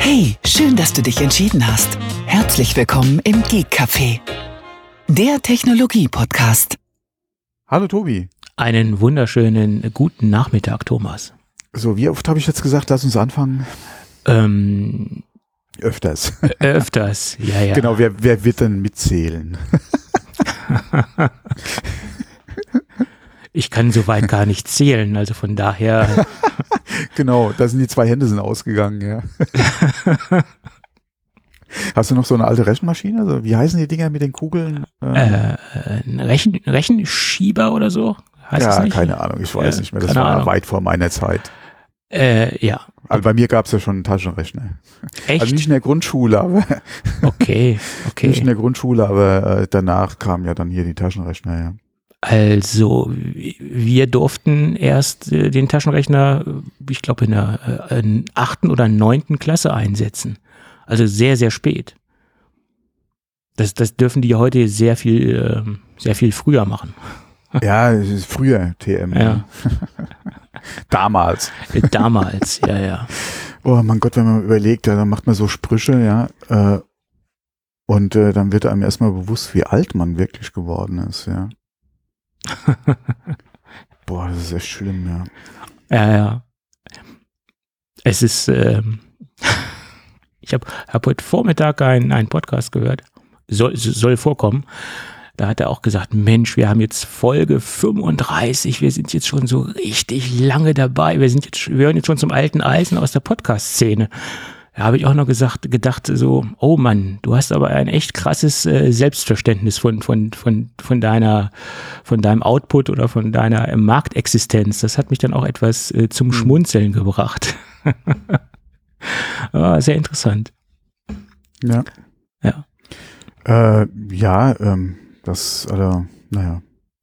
Hey, schön, dass du dich entschieden hast. Herzlich willkommen im Geek Café, der Technologie-Podcast. Hallo Tobi. Einen wunderschönen guten Nachmittag, Thomas. So, wie oft habe ich jetzt gesagt, lass uns anfangen? Öfters. Öfters, ja. Genau, wer wird denn mitzählen? Ich kann soweit gar nicht zählen, also von daher. Genau, da sind die 2 Hände sind ausgegangen, ja. Hast du noch so eine alte Rechenmaschine? Also, wie heißen die Dinger mit den Kugeln? Ein Rechenschieber oder so? Heißt ja, das nicht? Keine Ahnung, ich weiß nicht mehr. Das war weit vor meiner Zeit. Ja. Also bei mir gab es ja schon einen Taschenrechner. Echt? Also nicht in der Grundschule, aber Okay. nicht in der Grundschule, aber danach kamen ja dann hier die Taschenrechner, ja. Also wir durften erst den Taschenrechner, ich glaube in der 8. oder 9. Klasse einsetzen. Also sehr, sehr spät. Das dürfen die heute sehr viel früher machen. Ja, früher TM. Ja. Damals. Damals, ja. Oh mein Gott, wenn man überlegt, dann macht man so Sprüche, ja, und dann wird einem erstmal bewusst, wie alt man wirklich geworden ist, ja. Boah, das ist echt schlimm, ja. Ja. Es ist, ich hab heute Vormittag einen Podcast gehört, soll vorkommen. Da hat er auch gesagt, Mensch, wir haben jetzt Folge 35, wir sind jetzt schon so richtig lange dabei, wir hören jetzt schon zum alten Eisen aus der Podcast-Szene. Da habe ich auch noch gedacht so, oh Mann, du hast aber ein echt krasses Selbstverständnis von deinem Output oder von deiner Marktexistenz. Das hat mich dann auch etwas zum Schmunzeln gebracht. Sehr interessant. Ja. Das, also, naja.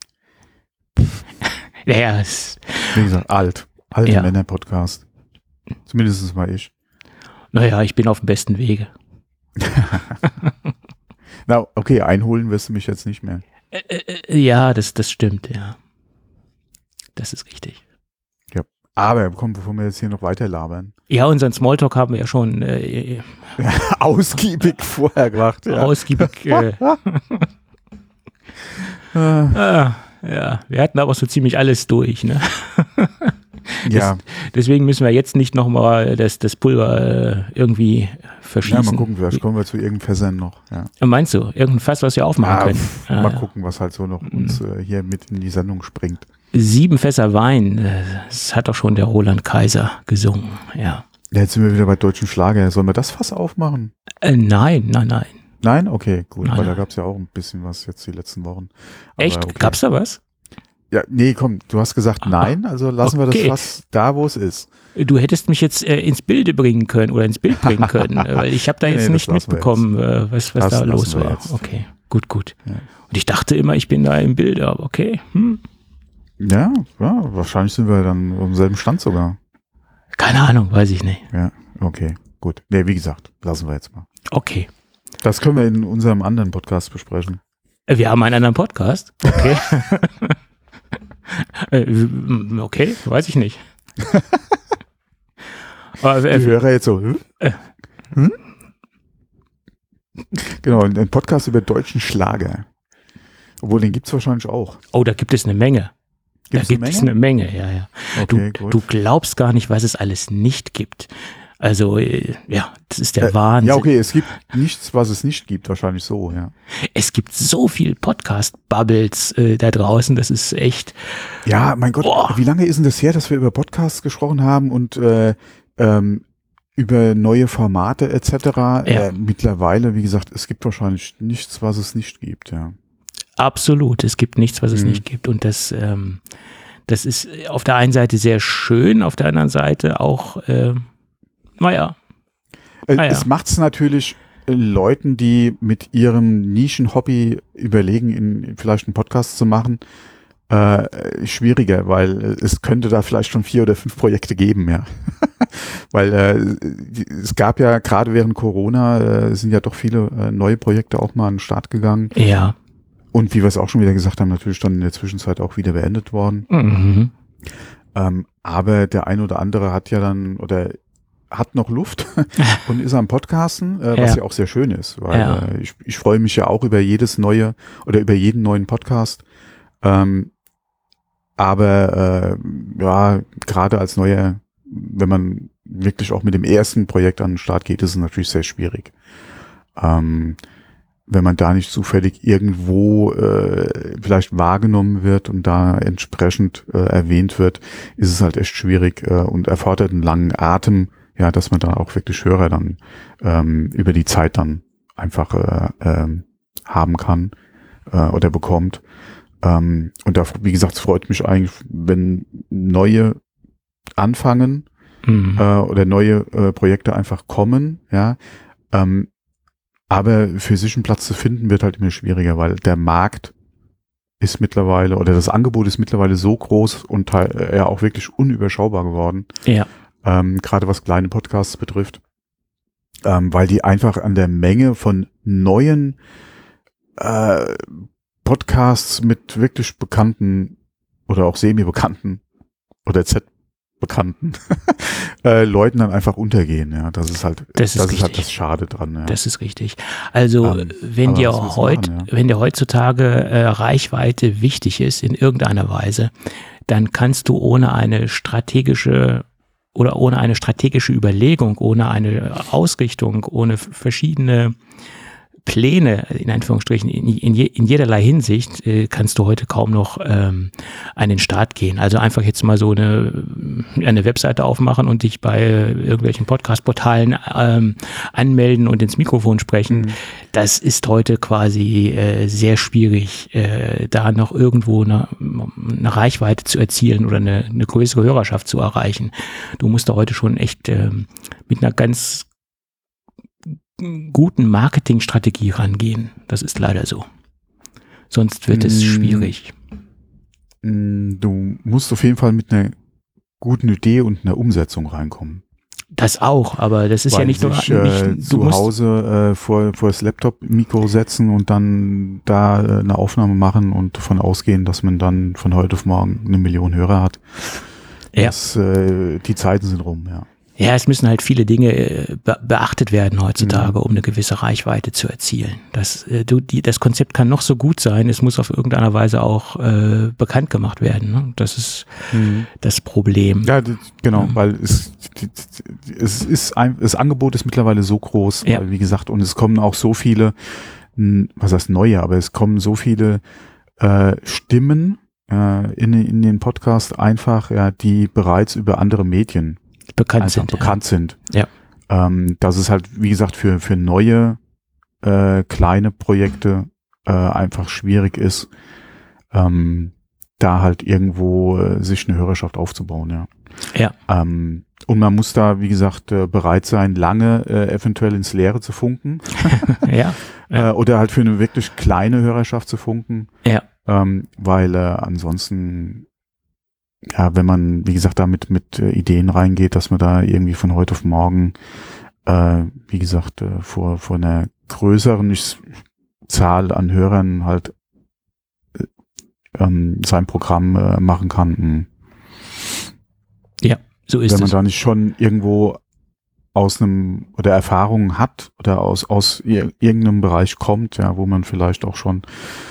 Naja, wie gesagt, alte ja. Männer-Podcast. Zumindest mal ich. Naja, ich bin auf dem besten Wege. Na, okay, einholen wirst du mich jetzt nicht mehr. Ja, das stimmt, ja. Das ist richtig. Ja, aber komm, bevor wir jetzt hier noch weiter labern. Ja, unseren Smalltalk haben wir ja schon ausgiebig vorher gemacht. Ja. Ausgiebig. Ja, wir hatten aber so ziemlich alles durch, ne? Ja. Deswegen müssen wir jetzt nicht nochmal das Pulver irgendwie verschießen. Ja, mal gucken, vielleicht kommen wir zu irgendeinem Versand noch. Ja. Meinst du, irgendein Fass, was wir aufmachen können? Mal gucken, was halt so noch uns hier mit in die Sendung springt. 7 Fässer Wein, das hat doch schon der Roland Kaiser gesungen, ja. Jetzt sind wir wieder bei deutschen Schlager. Sollen wir das Fass aufmachen? Nein. Nein? Okay, gut, Nein. weil da gab es ja auch ein bisschen was jetzt die letzten Wochen. Aber echt? okay. Gab's da was? Ja, nee, komm, du hast gesagt nein, also lassen wir das Fass da, wo es ist. Du hättest mich jetzt ins Bild bringen können, weil ich habe da jetzt nicht mitbekommen, was da los war. Jetzt. Okay, gut. Ja. Und ich dachte immer, ich bin da im Bild, aber okay. Ja, wahrscheinlich sind wir dann am selben Stand sogar. Keine Ahnung, weiß ich nicht. Ja, okay, gut. Nee, wie gesagt, lassen wir jetzt mal. Okay. Das können wir in unserem anderen Podcast besprechen. Wir haben einen anderen Podcast? Okay. Okay, weiß ich nicht. Aber, die Hörer jetzt so, Genau, ein Podcast über deutschen Schlager. Obwohl, den gibt es wahrscheinlich auch. Oh, da gibt es eine Menge. Es eine Menge, ja. Okay, du glaubst gar nicht, was es alles nicht gibt. Also, ja, das ist der Wahnsinn. Ja, okay, es gibt nichts, was es nicht gibt, wahrscheinlich so, ja. Es gibt so viel Podcast-Bubbles da draußen, das ist echt. Ja, mein Gott, Wie lange ist denn das her, dass wir über Podcasts gesprochen haben und über neue Formate etc.? Ja. Mittlerweile, wie gesagt, es gibt wahrscheinlich nichts, was es nicht gibt, ja. Absolut, es gibt nichts, was es nicht gibt. Und das ist auf der einen Seite sehr schön, auf der anderen Seite auch naja. Es macht es natürlich Leuten, die mit ihrem Nischen-Hobby überlegen, vielleicht einen Podcast zu machen, schwieriger, weil es könnte da vielleicht schon 4 oder 5 Projekte geben, ja. Weil es gab ja gerade während Corona, sind ja doch viele neue Projekte auch mal an den Start gegangen. Ja. Und wie wir es auch schon wieder gesagt haben, natürlich dann in der Zwischenzeit auch wieder beendet worden. Mhm. Aber der ein oder andere hat ja dann hat noch Luft und ist am Podcasten, was ja auch sehr schön ist, weil ich freue mich ja auch über jedes neue oder über jeden neuen Podcast. Aber gerade als Neuer, wenn man wirklich auch mit dem ersten Projekt an den Start geht, ist es natürlich sehr schwierig. Wenn man da nicht zufällig irgendwo vielleicht wahrgenommen wird und da entsprechend erwähnt wird, ist es halt echt schwierig und erfordert einen langen Atem, ja, dass man da auch wirklich Hörer dann über die Zeit dann einfach haben kann oder bekommt. Und da, wie gesagt, es freut mich eigentlich, wenn neue anfangen oder neue Projekte einfach kommen, ja. Aber für sich einen Platz zu finden, wird halt immer schwieriger, weil der Markt ist mittlerweile, oder das Angebot ist mittlerweile so groß und ja auch wirklich unüberschaubar geworden. Ja. Gerade was kleine Podcasts betrifft. Weil die einfach an der Menge von neuen Podcasts mit wirklich bekannten oder auch semi-bekannten oder bekannten Leuten dann einfach untergehen, ja. Das ist halt das Schade dran. Ja. Das ist richtig. Also wenn dir heutzutage Reichweite wichtig ist in irgendeiner Weise, dann kannst du ohne eine strategische Überlegung, ohne eine Ausrichtung, ohne verschiedene Pläne, in Anführungsstrichen, in jederlei Hinsicht, kannst du heute kaum noch an den Start gehen. Also einfach jetzt mal so eine Webseite aufmachen und dich bei irgendwelchen Podcast-Portalen anmelden und ins Mikrofon sprechen. Das ist heute quasi sehr schwierig, da noch irgendwo eine Reichweite zu erzielen oder eine größere Hörerschaft zu erreichen. Du musst da heute schon echt mit einer ganz guten Marketingstrategie rangehen. Das ist leider so. Sonst wird es schwierig. Du musst auf jeden Fall mit einer guten Idee und einer Umsetzung reinkommen. Das auch, aber das ist ja nicht so. Zu Hause vor das Laptop-Mikro setzen und dann da eine Aufnahme machen und davon ausgehen, dass man dann von heute auf morgen 1 Million Hörer hat. Ja. Die Zeiten sind rum, ja. Ja, es müssen halt viele Dinge beachtet werden heutzutage, um eine gewisse Reichweite zu erzielen. Das Konzept kann noch so gut sein, es muss auf irgendeiner Weise auch bekannt gemacht werden. Ne? Das ist das Problem. Ja, genau, weil das Angebot ist mittlerweile so groß, weil, wie gesagt, und es kommen auch so viele, was heißt neue, aber es kommen so viele Stimmen in den Podcast einfach, die bereits über andere Medien bekannt sind. Ja. Dass es halt, wie gesagt, für neue kleine Projekte einfach schwierig ist, da halt irgendwo sich eine Hörerschaft aufzubauen, ja. Ja. Und man muss da, wie gesagt, bereit sein, lange eventuell ins Leere zu funken. Ja. Oder halt für eine wirklich kleine Hörerschaft zu funken. Ja. Weil ansonsten, ja, wenn man, wie gesagt, da mit Ideen reingeht, dass man da irgendwie von heute auf morgen, wie gesagt, vor einer größeren Zahl an Hörern halt sein Programm machen kann. Ja, so ist es. Wenn man da nicht schon irgendwo aus einem oder Erfahrungen hat oder aus irgendeinem Bereich kommt, ja, wo man vielleicht auch schon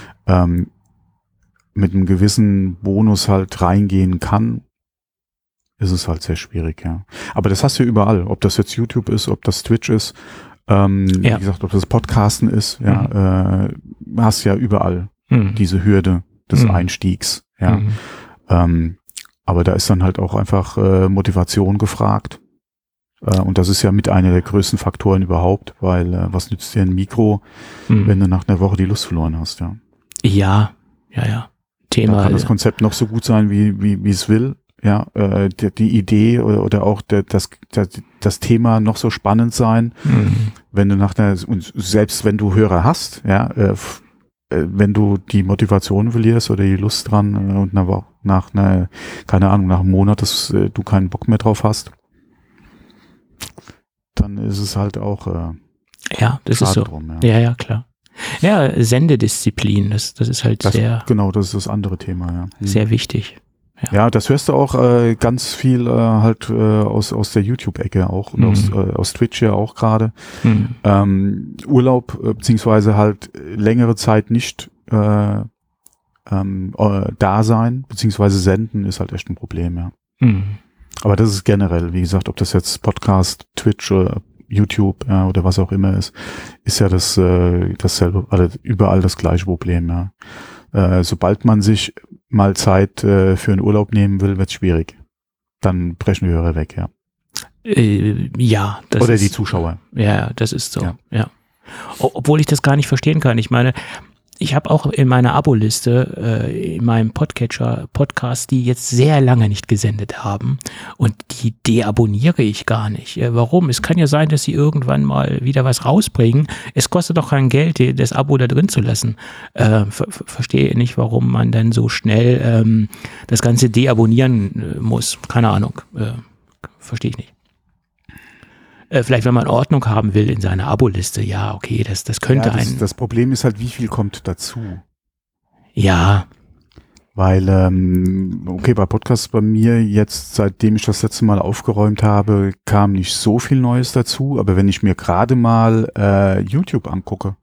mit einem gewissen Bonus halt reingehen kann, ist es halt sehr schwierig, ja. Aber das hast du überall, ob das jetzt YouTube ist, ob das Twitch ist, wie gesagt, ob das Podcasten ist, hast ja überall diese Hürde des Einstiegs, ja. Aber da ist dann halt auch einfach Motivation gefragt. Und das ist ja mit einer der größten Faktoren überhaupt, weil was nützt dir ein Mikro, wenn du nach einer Woche die Lust verloren hast, ja. Ja. Thema. Da kann das Konzept noch so gut sein, wie es will, ja. Die Idee oder auch das Thema noch so spannend sein, wenn du und selbst wenn du Hörer hast, ja, wenn du die Motivation verlierst oder die Lust dran und nach einem Monat, dass du keinen Bock mehr drauf hast, dann ist es halt auch das ist so. Drum, ja, klar. Ja, Sendedisziplin, das ist halt Genau, das ist das andere Thema, ja. Sehr wichtig. Ja, das hörst du auch ganz viel halt aus der YouTube-Ecke auch und aus Twitch ja auch gerade. Urlaub beziehungsweise halt längere Zeit nicht da sein beziehungsweise senden ist halt echt ein Problem, ja. Aber das ist generell, wie gesagt, ob das jetzt Podcast, Twitch oder YouTube oder was auch immer ist ja dasselbe, also überall das gleiche Problem, ja. Sobald man sich mal Zeit für einen Urlaub nehmen will, wird es schwierig. Dann brechen die Hörer weg, ja. Ja. Das oder ist, die Zuschauer. Ja, das ist so, ja. Obwohl ich das gar nicht verstehen kann. Ich meine, ich habe auch in meiner Abo-Liste, in meinem Podcatcher Podcasts, die jetzt sehr lange nicht gesendet haben und die deabonniere ich gar nicht. Warum? Es kann ja sein, dass sie irgendwann mal wieder was rausbringen. Es kostet doch kein Geld, das Abo da drin zu lassen. Verstehe nicht, warum man dann so schnell das Ganze deabonnieren muss. Keine Ahnung. Verstehe ich nicht. Vielleicht, wenn man Ordnung haben will in seiner Abo-Liste, ja, okay, das könnte das Problem ist halt, wie viel kommt dazu? Ja. Weil, bei Podcasts bei mir jetzt, seitdem ich das letzte Mal aufgeräumt habe, kam nicht so viel Neues dazu, aber wenn ich mir gerade mal YouTube angucke,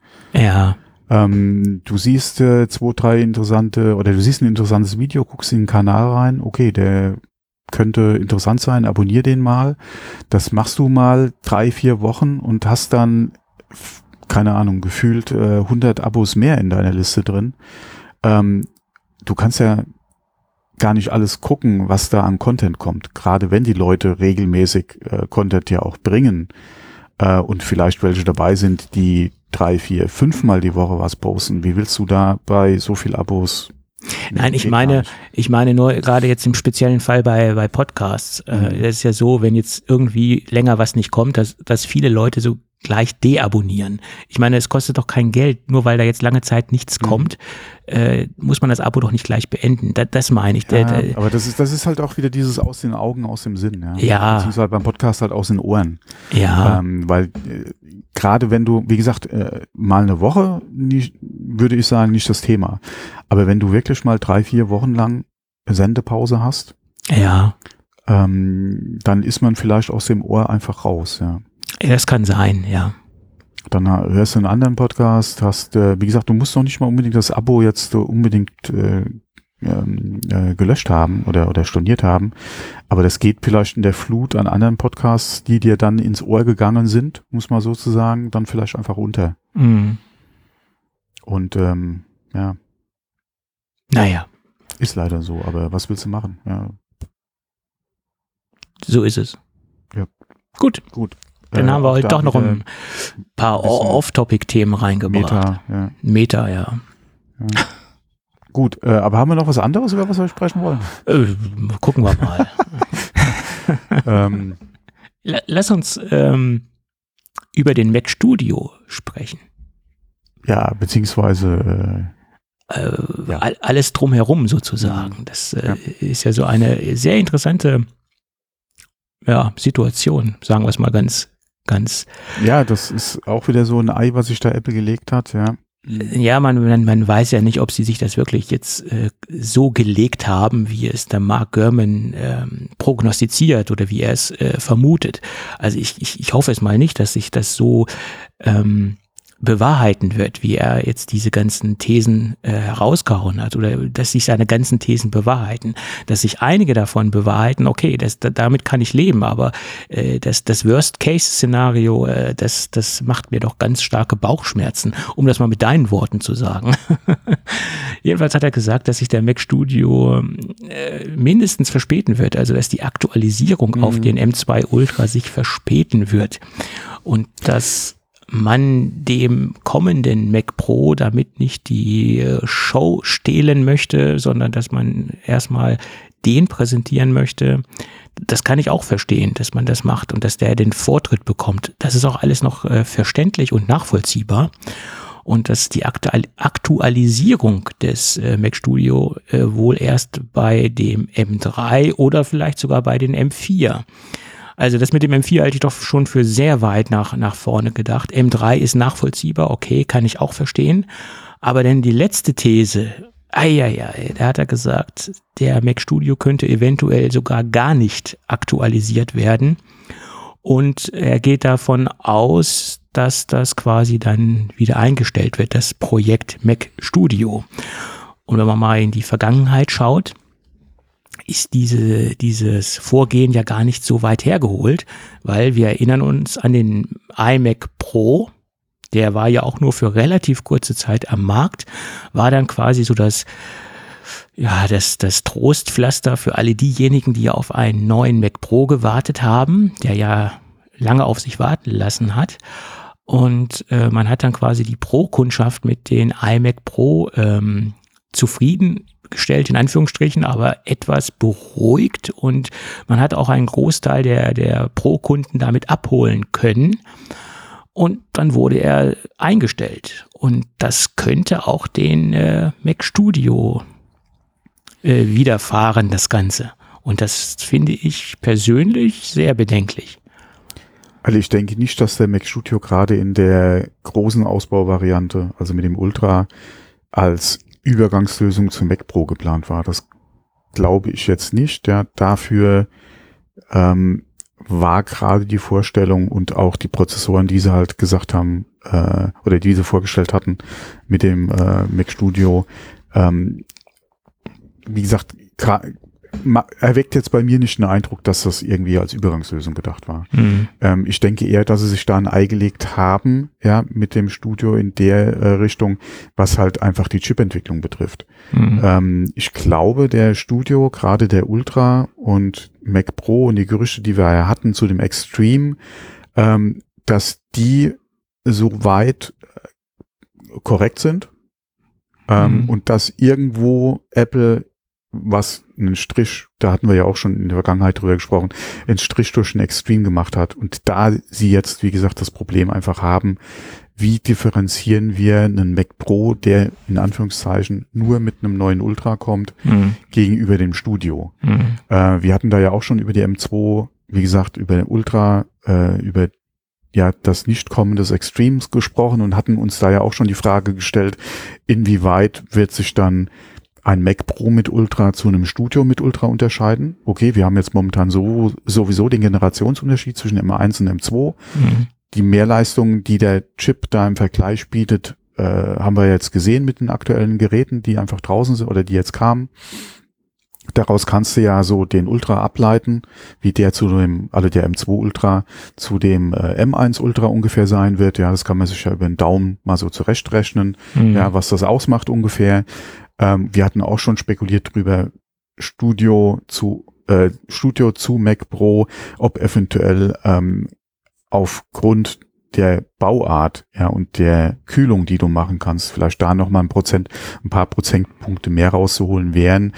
du siehst du siehst ein interessantes Video, guckst in den Kanal rein, okay, der könnte interessant sein, abonnier den mal. Das machst du mal 3-4 Wochen und hast dann, keine Ahnung, gefühlt 100 Abos mehr in deiner Liste drin. Du kannst ja gar nicht alles gucken, was da an Content kommt. Gerade wenn die Leute regelmäßig Content ja auch bringen und vielleicht welche dabei sind, die 3, 4, 5 Mal die Woche was posten. Wie willst du da bei so viel Abos? Nein, ich meine nur gerade jetzt im speziellen Fall bei Podcasts. Das ist ja so, wenn jetzt irgendwie länger was nicht kommt, dass viele Leute so gleich deabonnieren. Ich meine, es kostet doch kein Geld, nur weil da jetzt lange Zeit nichts kommt, muss man das Abo doch nicht gleich beenden. Das meine ich. Ja, aber das ist halt auch wieder dieses aus den Augen, aus dem Sinn. Ja. Beziehungsweise beim Podcast halt aus den Ohren. Ja. Weil gerade wenn du, wie gesagt, mal eine Woche, würde ich sagen, nicht das Thema. Aber wenn du wirklich mal 3-4 Wochen lang Sendepause hast, dann ist man vielleicht aus dem Ohr einfach raus, ja. Das kann sein, ja. Dann hörst du einen anderen Podcast, hast, wie gesagt, du musst noch nicht mal unbedingt das Abo jetzt unbedingt gelöscht haben oder storniert haben, aber das geht vielleicht in der Flut an anderen Podcasts, die dir dann ins Ohr gegangen sind, muss man sozusagen, dann vielleicht einfach unter. Mhm. Und Naja. Ist leider so, aber was willst du machen? Ja. So ist es. Ja. Gut. Dann haben wir heute doch noch ein paar Off-Topic-Themen reingebracht. Meta, ja. Gut, aber haben wir noch was anderes, über was wir sprechen wollen? Gucken wir mal. Lass uns über den Mac Studio sprechen. Ja, beziehungsweise alles drumherum sozusagen. Das ist ja so eine sehr interessante Situation, sagen wir es mal ganz. Ja, das ist auch wieder so ein Ei, was sich da Apple gelegt hat, ja. Ja, man weiß ja nicht, ob sie sich das wirklich jetzt so gelegt haben, wie es der Mark Gurman prognostiziert oder wie er es vermutet. Also ich hoffe es mal nicht, dass sich das so bewahrheiten wird, wie er jetzt diese ganzen Thesen herausgehauen hat, oder dass sich seine ganzen Thesen bewahrheiten. Dass sich einige davon bewahrheiten, okay, damit kann ich leben, aber das Worst-Case-Szenario, das macht mir doch ganz starke Bauchschmerzen, um das mal mit deinen Worten zu sagen. Jedenfalls hat er gesagt, dass sich der Mac Studio mindestens verspäten wird, also dass die Aktualisierung auf den M2 Ultra sich verspäten wird und dass man dem kommenden Mac Pro damit nicht die Show stehlen möchte, sondern dass man erstmal den präsentieren möchte. Das kann ich auch verstehen, dass man das macht und dass der den Vortritt bekommt. Das ist auch alles noch verständlich und nachvollziehbar. Und dass die Aktualisierung des Mac Studio wohl erst bei dem M3 oder vielleicht sogar bei den M4. Also das mit dem M4 halte ich doch schon für sehr weit nach vorne gedacht. M3 ist nachvollziehbar, okay, kann ich auch verstehen. Aber denn die letzte These, Da hat er gesagt, der Mac Studio könnte eventuell sogar gar nicht aktualisiert werden. Und er geht davon aus, dass das quasi dann wieder eingestellt wird, das Projekt Mac Studio. Und wenn man mal in die Vergangenheit schaut, ist dieses Vorgehen ja gar nicht so weit hergeholt, weil wir erinnern uns an den iMac Pro, der war ja auch nur für relativ kurze Zeit am Markt, war dann quasi so das Trostpflaster für alle diejenigen, die auf einen neuen Mac Pro gewartet haben, der ja lange auf sich warten lassen hat. Und man hat dann quasi die Pro-Kundschaft mit den iMac Pro zufriedengestellt, in Anführungsstrichen, aber etwas beruhigt. Und man hat auch einen Großteil der Pro-Kunden damit abholen können. Und dann wurde er eingestellt. Und das könnte auch den Mac Studio widerfahren, das Ganze. Und das finde ich persönlich sehr bedenklich. Also ich denke nicht, dass der Mac Studio gerade in der großen Ausbauvariante, also mit dem Ultra, als Übergangslösung zum Mac Pro geplant war. Das glaube ich jetzt nicht. Ja, dafür war gerade die Vorstellung und auch die Prozessoren, die sie halt gesagt haben, oder die sie vorgestellt hatten mit dem Mac Studio, wie gesagt, erweckt jetzt bei mir nicht den Eindruck, dass das irgendwie als Übergangslösung gedacht war. Mhm. Ich denke eher, dass sie sich da ein Ei gelegt haben, ja, mit dem Studio in der Richtung, was halt einfach die Chipentwicklung betrifft. Mhm. Ich glaube, der Studio, gerade der Ultra und Mac Pro und die Gerüchte, die wir ja hatten zu dem Extreme, dass die soweit korrekt sind, und dass irgendwo Apple was einen Strich, da hatten wir ja auch schon in der Vergangenheit drüber gesprochen, einen Strich durch den Extreme gemacht hat. Und da sie jetzt, wie gesagt, das Problem einfach haben, wie differenzieren wir einen Mac Pro, der in Anführungszeichen nur mit einem neuen Ultra kommt, gegenüber dem Studio. Wir hatten da ja auch schon über die M2, wie gesagt, über den Ultra, über das Nicht-Kommen des Extremes gesprochen und hatten uns da ja auch schon die Frage gestellt, inwieweit wird sich dann ein Mac Pro mit Ultra zu einem Studio mit Ultra unterscheiden. Okay, wir haben jetzt momentan sowieso den Generationsunterschied zwischen M1 und M2. Die Mehrleistung, die der Chip da im Vergleich bietet, haben wir jetzt gesehen mit den aktuellen Geräten, die einfach draußen sind oder die jetzt kamen. Daraus kannst du ja so den Ultra ableiten, wie der der M2 Ultra zu dem M1 Ultra ungefähr sein wird. Ja, das kann man sich ja über den Daumen mal so zurechtrechnen, ja, was das ausmacht ungefähr. Wir hatten auch schon spekuliert drüber, Studio zu Mac Pro, ob eventuell aufgrund der Bauart, ja, und der Kühlung, die du machen kannst, vielleicht da nochmal ein paar Prozentpunkte mehr rauszuholen wären.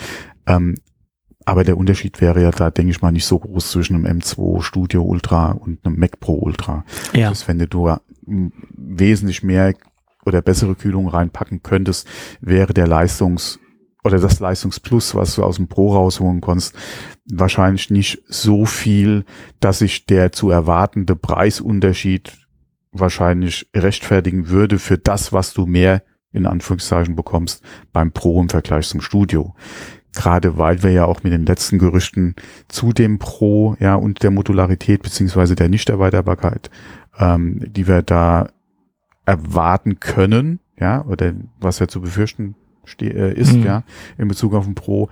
Aber der Unterschied wäre ja da, denke ich mal, nicht so groß zwischen einem M2 Studio Ultra und einem Mac Pro Ultra. Ja. Das, wenn du wesentlich mehr oder bessere Kühlung reinpacken könntest, wäre das Leistungsplus, was du aus dem Pro rausholen kannst, wahrscheinlich nicht so viel, dass sich der zu erwartende Preisunterschied wahrscheinlich rechtfertigen würde für das, was du mehr in Anführungszeichen bekommst beim Pro im Vergleich zum Studio. Gerade weil wir ja auch mit den letzten Gerüchten zu dem Pro, ja, und der Modularität beziehungsweise der Nichterweiterbarkeit, die wir da erwarten können, ja, oder was ja zu befürchten ist, ja, in Bezug auf den Pro,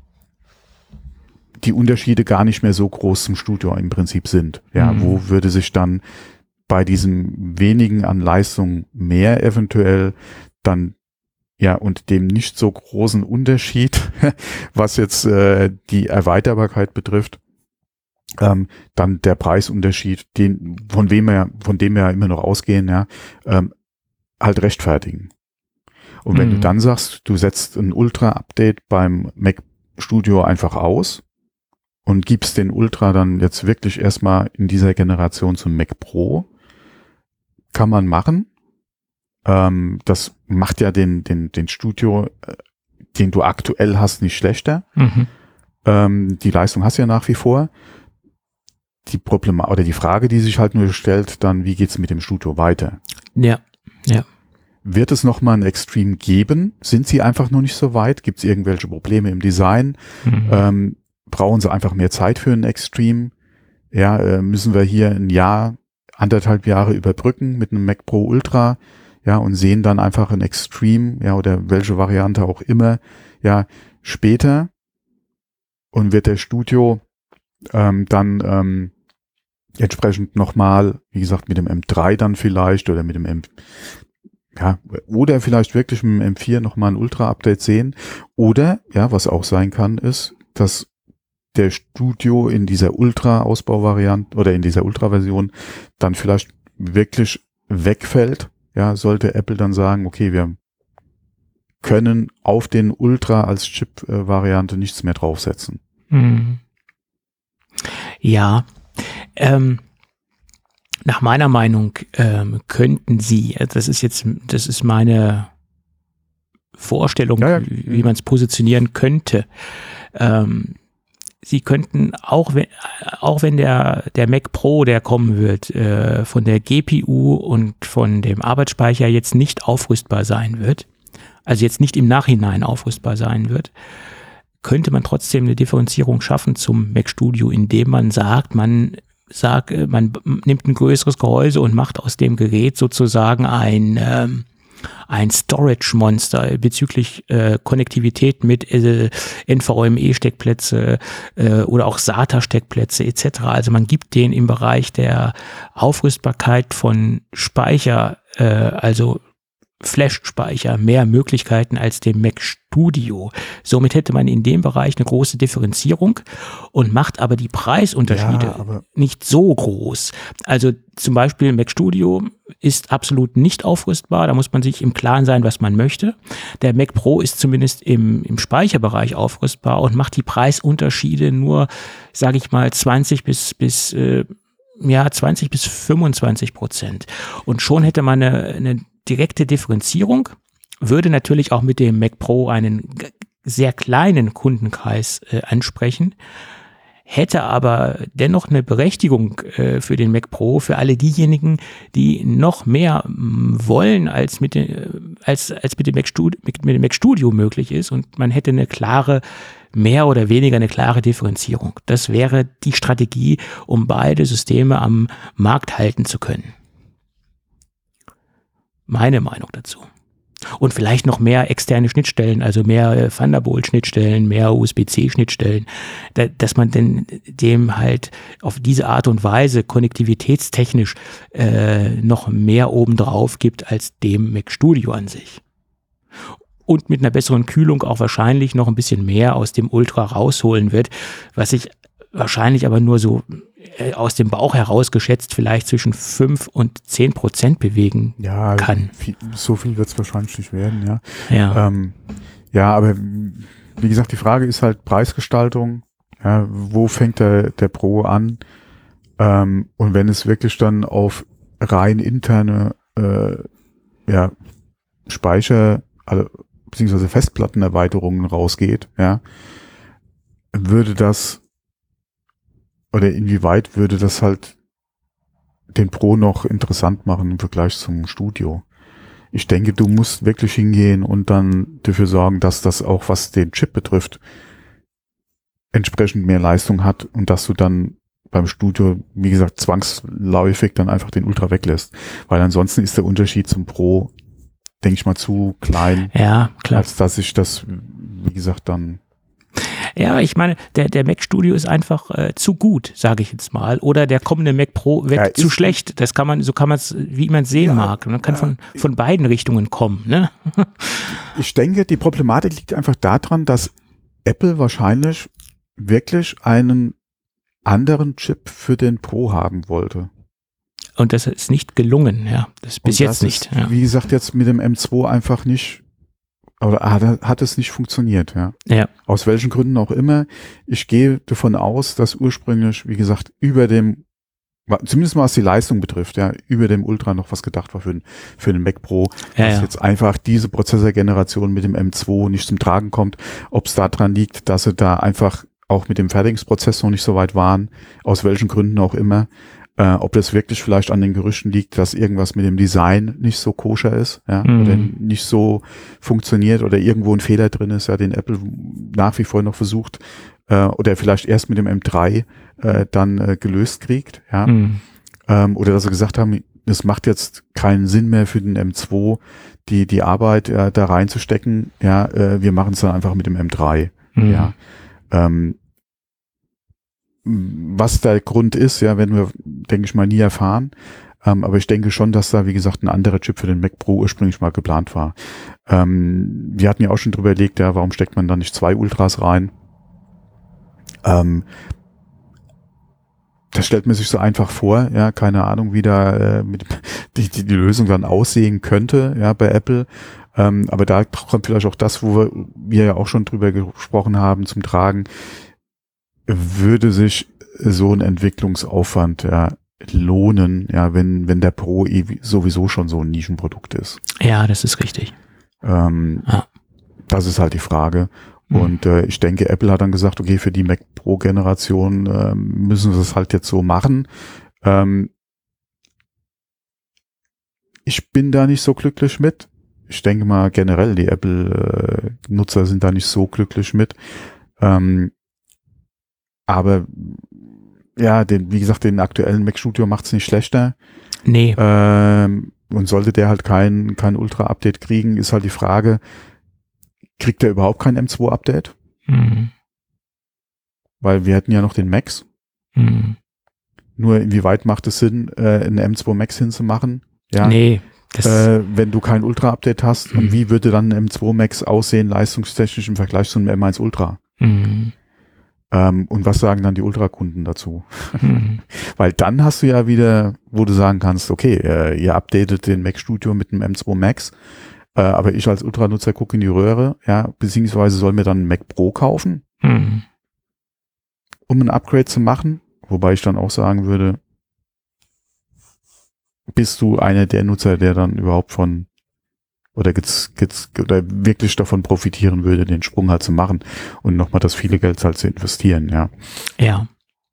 die Unterschiede gar nicht mehr so groß zum Studio im Prinzip sind. Ja, wo würde sich dann bei diesem wenigen an Leistung mehr eventuell dann, ja, und dem nicht so großen Unterschied, was jetzt die Erweiterbarkeit betrifft, dann der Preisunterschied, von dem wir ja immer noch ausgehen, ja, halt rechtfertigen. Und wenn du dann sagst, du setzt ein Ultra-Update beim Mac Studio einfach aus und gibst den Ultra dann jetzt wirklich erstmal in dieser Generation zum Mac Pro, kann man machen. Das macht ja den Studio, den du aktuell hast, nicht schlechter. Die Leistung hast du ja nach wie vor. Die Frage, die sich halt nur stellt, dann, wie geht's mit dem Studio weiter? Ja. wird es nochmal ein Extreme geben? Sind sie einfach noch nicht so weit? Gibt es irgendwelche Probleme im Design? Brauchen sie einfach mehr Zeit für ein Extreme? Ja, müssen wir hier ein Jahr, 1,5 Jahre überbrücken mit einem Mac Pro Ultra, ja, und sehen dann einfach ein Extreme, ja, oder welche Variante auch immer, ja, später, und wird der Studio dann entsprechend nochmal, wie gesagt, mit dem M3 dann vielleicht oder mit dem oder vielleicht wirklich mit dem M4 nochmal ein Ultra-Update sehen. Oder, ja, was auch sein kann, ist, dass der Studio in dieser Ultra-Ausbauvariante oder in dieser Ultra-Version dann vielleicht wirklich wegfällt. Ja, sollte Apple dann sagen, okay, wir können auf den Ultra als Chip-Variante nichts mehr draufsetzen. Ja, nach meiner Meinung könnten sie, das ist meine Vorstellung, wie man es positionieren könnte. Sie könnten, auch wenn der Mac Pro, der kommen wird, von der GPU und von dem Arbeitsspeicher jetzt nicht aufrüstbar sein wird, also jetzt nicht im Nachhinein aufrüstbar sein wird, könnte man trotzdem eine Differenzierung schaffen zum Mac Studio, indem man sagt, man nimmt ein größeres Gehäuse und macht aus dem Gerät sozusagen ein Storage-Monster bezüglich Konnektivität mit NVMe-Steckplätze oder auch SATA-Steckplätze etc. Also man gibt denen im Bereich der Aufrüstbarkeit von Speicher, also Flash-Speicher, mehr Möglichkeiten als dem Mac Studio. Somit hätte man in dem Bereich eine große Differenzierung und macht aber die Preisunterschiede nicht so groß. Also zum Beispiel Mac Studio ist absolut nicht aufrüstbar, da muss man sich im Klaren sein, was man möchte. Der Mac Pro ist zumindest im Speicherbereich aufrüstbar und macht die Preisunterschiede nur, sage ich mal, 20 bis 25%. Und schon hätte man eine direkte Differenzierung, würde natürlich auch mit dem Mac Pro einen sehr kleinen Kundenkreis ansprechen, hätte aber dennoch eine Berechtigung für den Mac Pro, für alle diejenigen, die noch mehr wollen, als mit dem Mac Studio möglich ist, und man hätte mehr oder weniger eine klare Differenzierung. Das wäre die Strategie, um beide Systeme am Markt halten zu können. Meine Meinung dazu. Und vielleicht noch mehr externe Schnittstellen, also mehr Thunderbolt-Schnittstellen, mehr USB-C-Schnittstellen, dass man denn dem halt auf diese Art und Weise konnektivitätstechnisch noch mehr obendrauf gibt als dem Mac Studio an sich. Und mit einer besseren Kühlung auch wahrscheinlich noch ein bisschen mehr aus dem Ultra rausholen wird, was sich wahrscheinlich aber nur so aus dem Bauch heraus geschätzt vielleicht zwischen 5 und 10% bewegen kann. So viel wird es wahrscheinlich nicht werden, ja. Aber wie gesagt, die Frage ist halt Preisgestaltung. Ja, wo fängt der Pro an? Und wenn es wirklich dann auf rein interne Speicher, also beziehungsweise Festplattenerweiterungen rausgeht, würde das, oder inwieweit würde das halt den Pro noch interessant machen im Vergleich zum Studio? Ich denke, du musst wirklich hingehen und dann dafür sorgen, dass das auch, was den Chip betrifft, entsprechend mehr Leistung hat und dass du dann beim Studio, wie gesagt, zwangsläufig dann einfach den Ultra weglässt. Weil ansonsten ist der Unterschied zum Pro, denke ich mal, zu klein. Ja, klar. Als dass ich das, wie gesagt, dann... Ja, ich meine, der Mac Studio ist einfach zu gut, sage ich jetzt mal. Oder der kommende Mac Pro wird zu schlecht. So kann man es, wie man es sehen mag. Man kann von beiden Richtungen kommen. Ne? Ich denke, die Problematik liegt einfach daran, dass Apple wahrscheinlich wirklich einen anderen Chip für den Pro haben wollte. Und das ist nicht gelungen, ja. Das bis jetzt nicht. Ist, wie gesagt, jetzt mit dem M2 einfach nicht, oder hat es nicht funktioniert, ja. Aus welchen Gründen auch immer. Ich gehe davon aus, dass ursprünglich, wie gesagt, zumindest was die Leistung betrifft, über dem Ultra noch was gedacht war für den Mac Pro, dass jetzt einfach diese Prozessorgeneration mit dem M2 nicht zum Tragen kommt. Ob es daran liegt, dass sie da einfach auch mit dem Fertigungsprozess noch nicht so weit waren, aus welchen Gründen auch immer. Ob das wirklich vielleicht an den Gerüchten liegt, dass irgendwas mit dem Design nicht so koscher ist, ja, oder nicht so funktioniert oder irgendwo ein Fehler drin ist, ja, den Apple nach wie vor noch versucht, oder vielleicht erst mit dem M3 dann gelöst kriegt, ja. Oder dass sie gesagt haben, es macht jetzt keinen Sinn mehr für den M2, die Arbeit da reinzustecken, ja, wir machen es dann einfach mit dem M3, ja. Was der Grund ist, ja, werden wir, denke ich mal, nie erfahren. Aber ich denke schon, dass da, wie gesagt, ein anderer Chip für den Mac Pro ursprünglich mal geplant war. Wir hatten ja auch schon drüber überlegt, ja, warum steckt man da nicht 2 Ultras rein? Das stellt man sich so einfach vor, ja, keine Ahnung, wie da die Lösung dann aussehen könnte, ja, bei Apple. Aber da kommt vielleicht auch das, wo wir ja auch schon drüber gesprochen haben, zum Tragen. Würde sich so ein Entwicklungsaufwand lohnen, ja, wenn der Pro sowieso schon so ein Nischenprodukt ist? Ja, das ist richtig. Das ist halt die Frage. Und ich denke, Apple hat dann gesagt, okay, für die Mac Pro Generation müssen sie es halt jetzt so machen. Ich bin da nicht so glücklich mit. Ich denke mal generell, die Apple-Nutzer sind da nicht so glücklich mit. Aber ja, wie gesagt, den aktuellen Mac Studio macht es nicht schlechter. Nee. Und sollte der halt kein Ultra-Update kriegen, ist halt die Frage, kriegt er überhaupt kein M2-Update? Weil wir hätten ja noch den Max. Nur inwieweit macht es Sinn, einen M2 Max hinzumachen? Ja. Nee. Wenn du kein Ultra-Update hast, und wie würde dann ein M2 Max aussehen, leistungstechnisch im Vergleich zu einem M1 Ultra? Und was sagen dann die Ultra-Kunden dazu? Weil dann hast du ja wieder, wo du sagen kannst, okay, ihr updatet den Mac Studio mit einem M2 Max, aber ich als Ultra-Nutzer gucke in die Röhre, ja, beziehungsweise soll mir dann einen Mac Pro kaufen, um ein Upgrade zu machen, wobei ich dann auch sagen würde, bist du einer der Nutzer, der dann überhaupt oder wirklich davon profitieren würde, den Sprung halt zu machen und nochmal das viele Geld halt zu investieren, ja. Ja.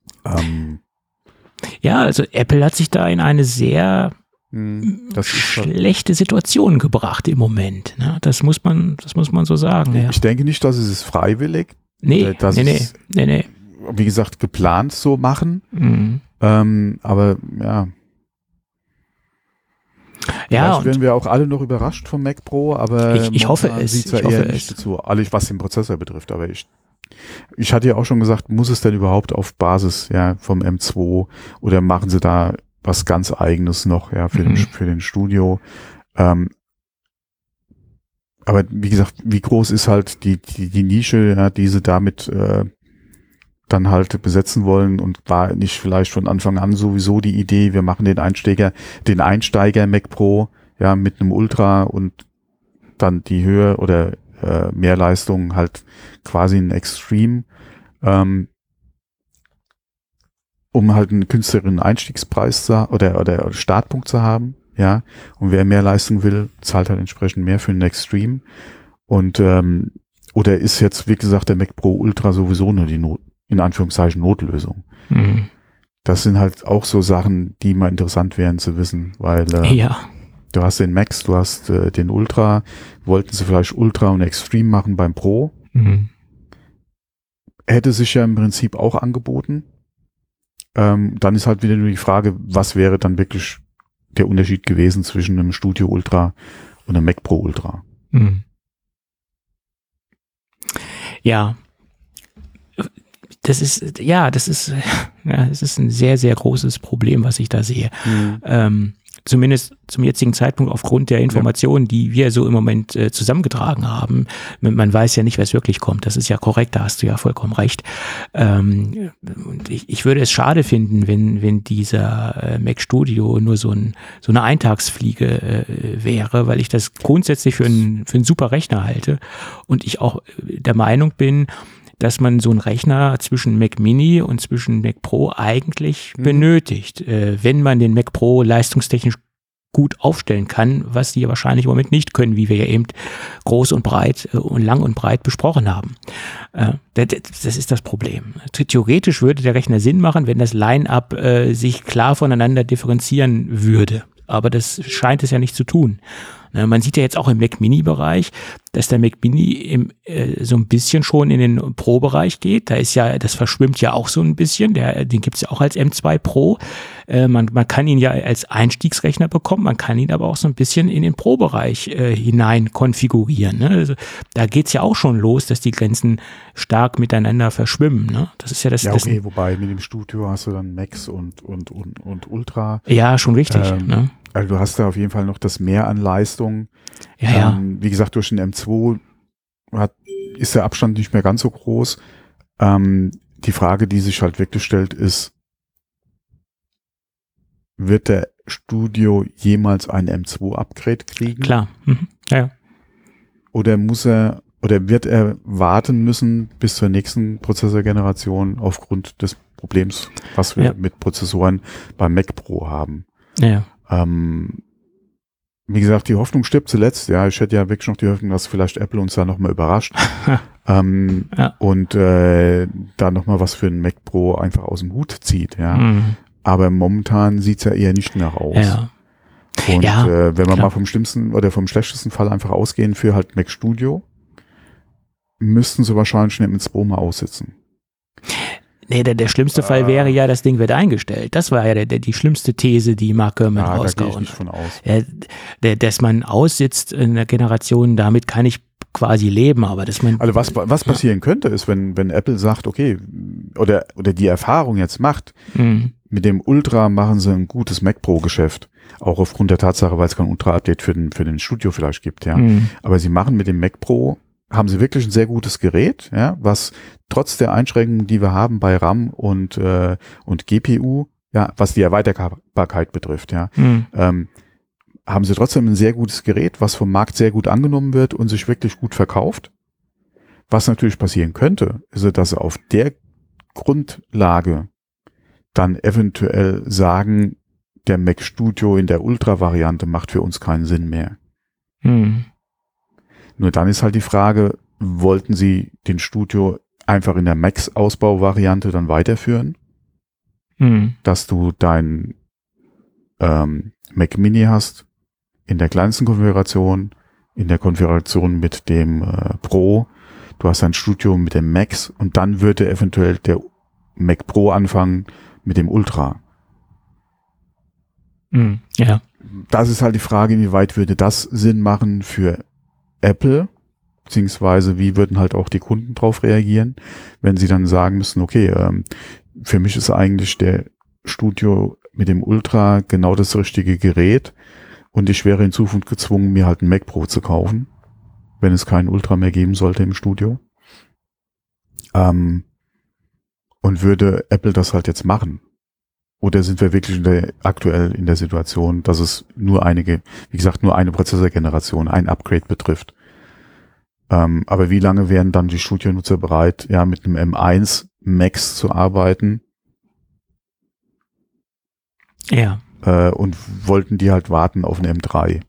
Ja, also Apple hat sich da in eine sehr schlechte Situation gebracht im Moment. Ne? Das muss man so sagen. Ja. Ich denke nicht, dass es ist freiwillig. Nee. Wie gesagt, geplant so machen. Aber ja. Vielleicht werden wir auch alle noch überrascht vom Mac Pro, aber ich hoffe es. Sieht zwar eher nicht dazu, was den Prozessor betrifft, aber ich hatte ja auch schon gesagt, muss es denn überhaupt auf Basis vom M2 oder machen sie da was ganz Eigenes noch für den Studio? Aber wie gesagt, wie groß ist halt die Nische, die sie damit dann halt besetzen wollen, und war nicht vielleicht von Anfang an sowieso die Idee, wir machen den Einsteiger Mac Pro, mit einem Ultra und dann die Höhe oder mehr Leistung halt quasi ein Extreme, um halt einen günstigeren Einstiegspreis oder Startpunkt zu haben, ja, und wer mehr Leistung will, zahlt halt entsprechend mehr für einen Extreme, und oder ist jetzt, wie gesagt, der Mac Pro Ultra sowieso nur die in Anführungszeichen Notlösung. Das sind halt auch so Sachen, die mal interessant wären zu wissen, weil du hast den Max, du hast den Ultra, wollten sie vielleicht Ultra und Extreme machen beim Pro. Hätte sich ja im Prinzip auch angeboten. Dann ist halt wieder nur die Frage, was wäre dann wirklich der Unterschied gewesen zwischen einem Studio Ultra und einem Mac Pro Ultra? Ja. Das ist ein sehr, sehr großes Problem, was ich da sehe. Zumindest zum jetzigen Zeitpunkt aufgrund der Informationen, die wir so im Moment zusammengetragen haben. Man weiß ja nicht, was wirklich kommt. Das ist ja korrekt, da hast du ja vollkommen recht. Und ich würde es schade finden, wenn dieser Mac Studio nur so eine Eintagsfliege wäre, weil ich das grundsätzlich für einen super Rechner halte und ich auch der Meinung bin, dass man so einen Rechner zwischen Mac Mini und zwischen Mac Pro eigentlich benötigt, wenn man den Mac Pro leistungstechnisch gut aufstellen kann, was die wahrscheinlich im Moment nicht können, wie wir ja eben groß und breit und lang und breit besprochen haben. Das ist das Problem. Theoretisch würde der Rechner Sinn machen, wenn das Line-Up sich klar voneinander differenzieren würde. Aber das scheint es ja nicht zu tun. Man sieht ja jetzt auch im Mac Mini-Bereich, dass der Mac Mini so ein bisschen schon in den Pro-Bereich geht. Da ist ja, das verschwimmt ja auch so ein bisschen. Den gibt es ja auch als M2 Pro. Man kann ihn ja als Einstiegsrechner bekommen, man kann ihn aber auch so ein bisschen in den Pro-Bereich hinein konfigurieren. Ne? Also, da geht's ja auch schon los, dass die Grenzen stark miteinander verschwimmen. Ne? Das ist ja das. Ja, okay, wobei mit dem Studio hast du dann Max und Ultra. Ja, schon richtig. Ne? Also du hast da auf jeden Fall noch das Mehr an Leistung. Ja. Wie gesagt, durch den M2 ist der Abstand nicht mehr ganz so groß. Die Frage, die sich halt wirklich stellt, ist, wird der Studio jemals ein M2-Upgrade kriegen? Klar. Ja. Oder wird er warten müssen bis zur nächsten Prozessorgeneration aufgrund des Problems, was wir mit Prozessoren beim Mac Pro haben? Ja. Wie gesagt, die Hoffnung stirbt zuletzt. Ja, ich hätte ja wirklich noch die Hoffnung, dass vielleicht Apple uns da nochmal überrascht und da nochmal was für einen Mac Pro einfach aus dem Hut zieht. Ja, aber momentan sieht's ja eher nicht nach aus. Ja. Und wenn wir mal vom schlimmsten oder vom schlechtesten Fall einfach ausgehen für halt Mac Studio, müssten sie wahrscheinlich schon mit Pro mal aussitzen. Nee, der schlimmste Fall wäre ja, das Ding wird eingestellt. Das war ja die schlimmste These, die Mark Gurman rausgehauen hat. Da gehe ich nicht von aus. Dass man aussitzt in der Generation, damit kann ich quasi leben, aber dass man... Also was passieren könnte, ist, wenn Apple sagt, okay, oder die Erfahrung jetzt macht, mit dem Ultra machen sie ein gutes Mac Pro Geschäft, auch aufgrund der Tatsache, weil es kein Ultra-Update für den Studio vielleicht gibt, ja. Aber sie machen mit dem Mac Pro, haben sie wirklich ein sehr gutes Gerät, ja, was trotz der Einschränkungen, die wir haben bei RAM und GPU, ja, was die Erweiterbarkeit betrifft, ja, haben sie trotzdem ein sehr gutes Gerät, was vom Markt sehr gut angenommen wird und sich wirklich gut verkauft. Was natürlich passieren könnte, ist, dass sie auf der Grundlage dann eventuell sagen, der Mac Studio in der Ultra-Variante macht für uns keinen Sinn mehr. Nur dann ist halt die Frage, wollten sie den Studio einfach in der Max-Ausbau-Variante dann weiterführen? Dass du dein Mac Mini hast in der kleinsten Konfiguration, in der Konfiguration mit dem Pro, du hast ein Studio mit dem Max und dann würde eventuell der Mac Pro anfangen mit dem Ultra. Ja. Das ist halt die Frage, inwieweit würde das Sinn machen für Apple, beziehungsweise wie würden halt auch die Kunden drauf reagieren, wenn sie dann sagen müssen, okay, für mich ist eigentlich der Studio mit dem Ultra genau das richtige Gerät und ich wäre in Zukunft gezwungen, mir halt ein Mac Pro zu kaufen, wenn es keinen Ultra mehr geben sollte im Studio. Und würde Apple das halt jetzt machen? Oder sind wir wirklich aktuell in der Situation, dass es nur eine Prozessorgeneration, ein Upgrade betrifft? Aber wie lange wären dann die Studio-Nutzer bereit, ja, mit einem M1 Max zu arbeiten? Ja. Und wollten die halt warten auf einen M3?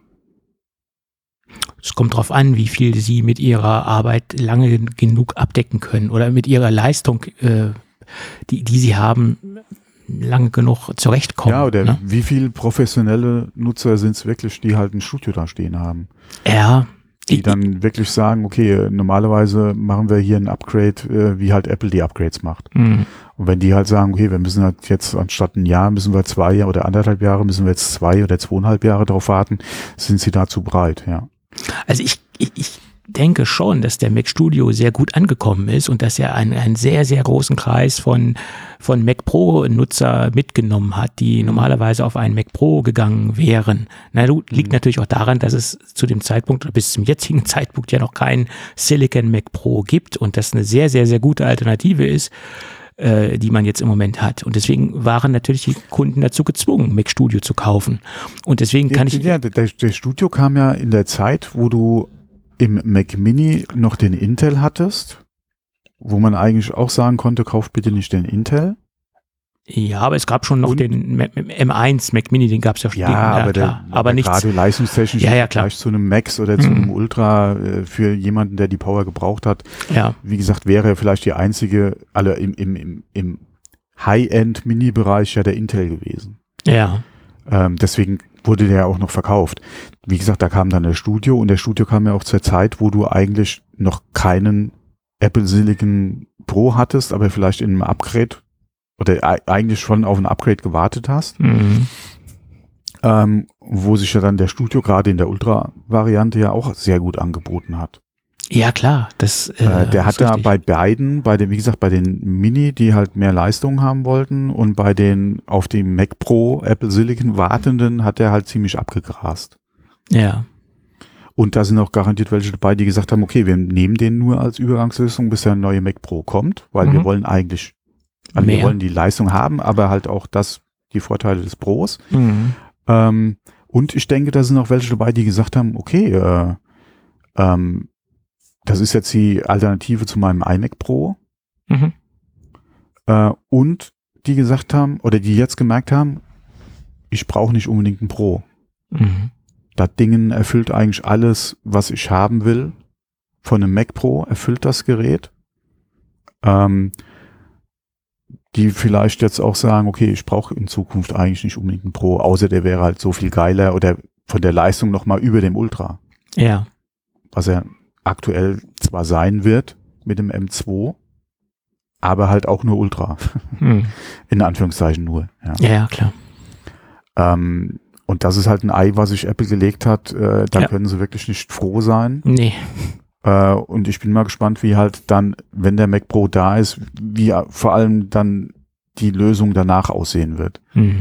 Es kommt drauf an, wie viel sie mit ihrer Arbeit lange genug abdecken können oder mit ihrer Leistung, die sie haben, lange genug zurechtkommen. Ja, oder wie viele professionelle Nutzer sind es wirklich, die halt ein Studio da stehen haben? Ja. Die dann wirklich sagen, okay, normalerweise machen wir hier ein Upgrade, wie halt Apple die Upgrades macht. Und wenn die halt sagen, okay, wir müssen halt jetzt anstatt ein Jahr, müssen wir 2 Jahre oder 1,5 Jahre, müssen wir jetzt 2 oder 2,5 Jahre drauf warten, sind sie dazu bereit, ja. Also ich denke schon, dass der Mac Studio sehr gut angekommen ist und dass er einen sehr, sehr großen Kreis von Mac Pro-Nutzer mitgenommen hat, die normalerweise auf einen Mac Pro gegangen wären. Liegt natürlich auch daran, dass es zu dem Zeitpunkt oder bis zum jetzigen Zeitpunkt ja noch kein Silicon Mac Pro gibt und das eine sehr, sehr, sehr gute Alternative ist, die man jetzt im Moment hat. Und deswegen waren natürlich die Kunden dazu gezwungen, Mac Studio zu kaufen. Und deswegen kann ich... Ja, der Studio kam ja in der Zeit, wo du im Mac Mini noch den Intel hattest, wo man eigentlich auch sagen konnte, kauft bitte nicht den Intel. Ja, aber es gab schon noch den M1 Mac Mini, den gab es ja schon. Ja, aber nichts. Gerade leistungstechnisch im Vergleich zu einem Max oder zu einem Ultra für jemanden, der die Power gebraucht hat. Ja. Wie gesagt, wäre er vielleicht die einzige, im High-End-Mini-Bereich ja der Intel gewesen. Ja. Deswegen wurde der auch noch verkauft. Wie gesagt, da kam dann der Studio und der Studio kam ja auch zur Zeit, wo du eigentlich noch keinen Apple Silicon Pro hattest, aber vielleicht in einem Upgrade oder eigentlich schon auf ein Upgrade gewartet hast, wo sich ja dann der Studio gerade in der Ultra-Variante ja auch sehr gut angeboten hat. Ja, klar. Der hat da bei beiden, wie gesagt, bei den Mini, die halt mehr Leistung haben wollten und bei den auf dem Mac Pro Apple Silicon wartenden hat er halt ziemlich abgegrast. Ja. Und da sind auch garantiert welche dabei, die gesagt haben, okay, wir nehmen den nur als Übergangslösung, bis der neue Mac Pro kommt, weil wir wollen eigentlich wir wollen die Leistung haben, aber halt auch die Vorteile des Pros. Und ich denke, da sind auch welche dabei, die gesagt haben, okay, das ist jetzt die Alternative zu meinem iMac Pro. Und die gesagt haben, oder die jetzt gemerkt haben, ich brauche nicht unbedingt einen Pro. Das Ding erfüllt eigentlich alles, was ich haben will. Von einem Mac Pro erfüllt das Gerät. Die vielleicht jetzt auch sagen, okay, ich brauche in Zukunft eigentlich nicht unbedingt einen Pro, außer der wäre halt so viel geiler oder von der Leistung nochmal über dem Ultra. Ja. Was er aktuell zwar sein wird mit dem M2, aber halt auch nur Ultra. In Anführungszeichen nur. Ja, klar. Und das ist halt ein Ei, was sich Apple gelegt hat. Da können sie wirklich nicht froh sein. Nee. Und ich bin mal gespannt, wie halt dann, wenn der Mac Pro da ist, wie vor allem dann die Lösung danach aussehen wird.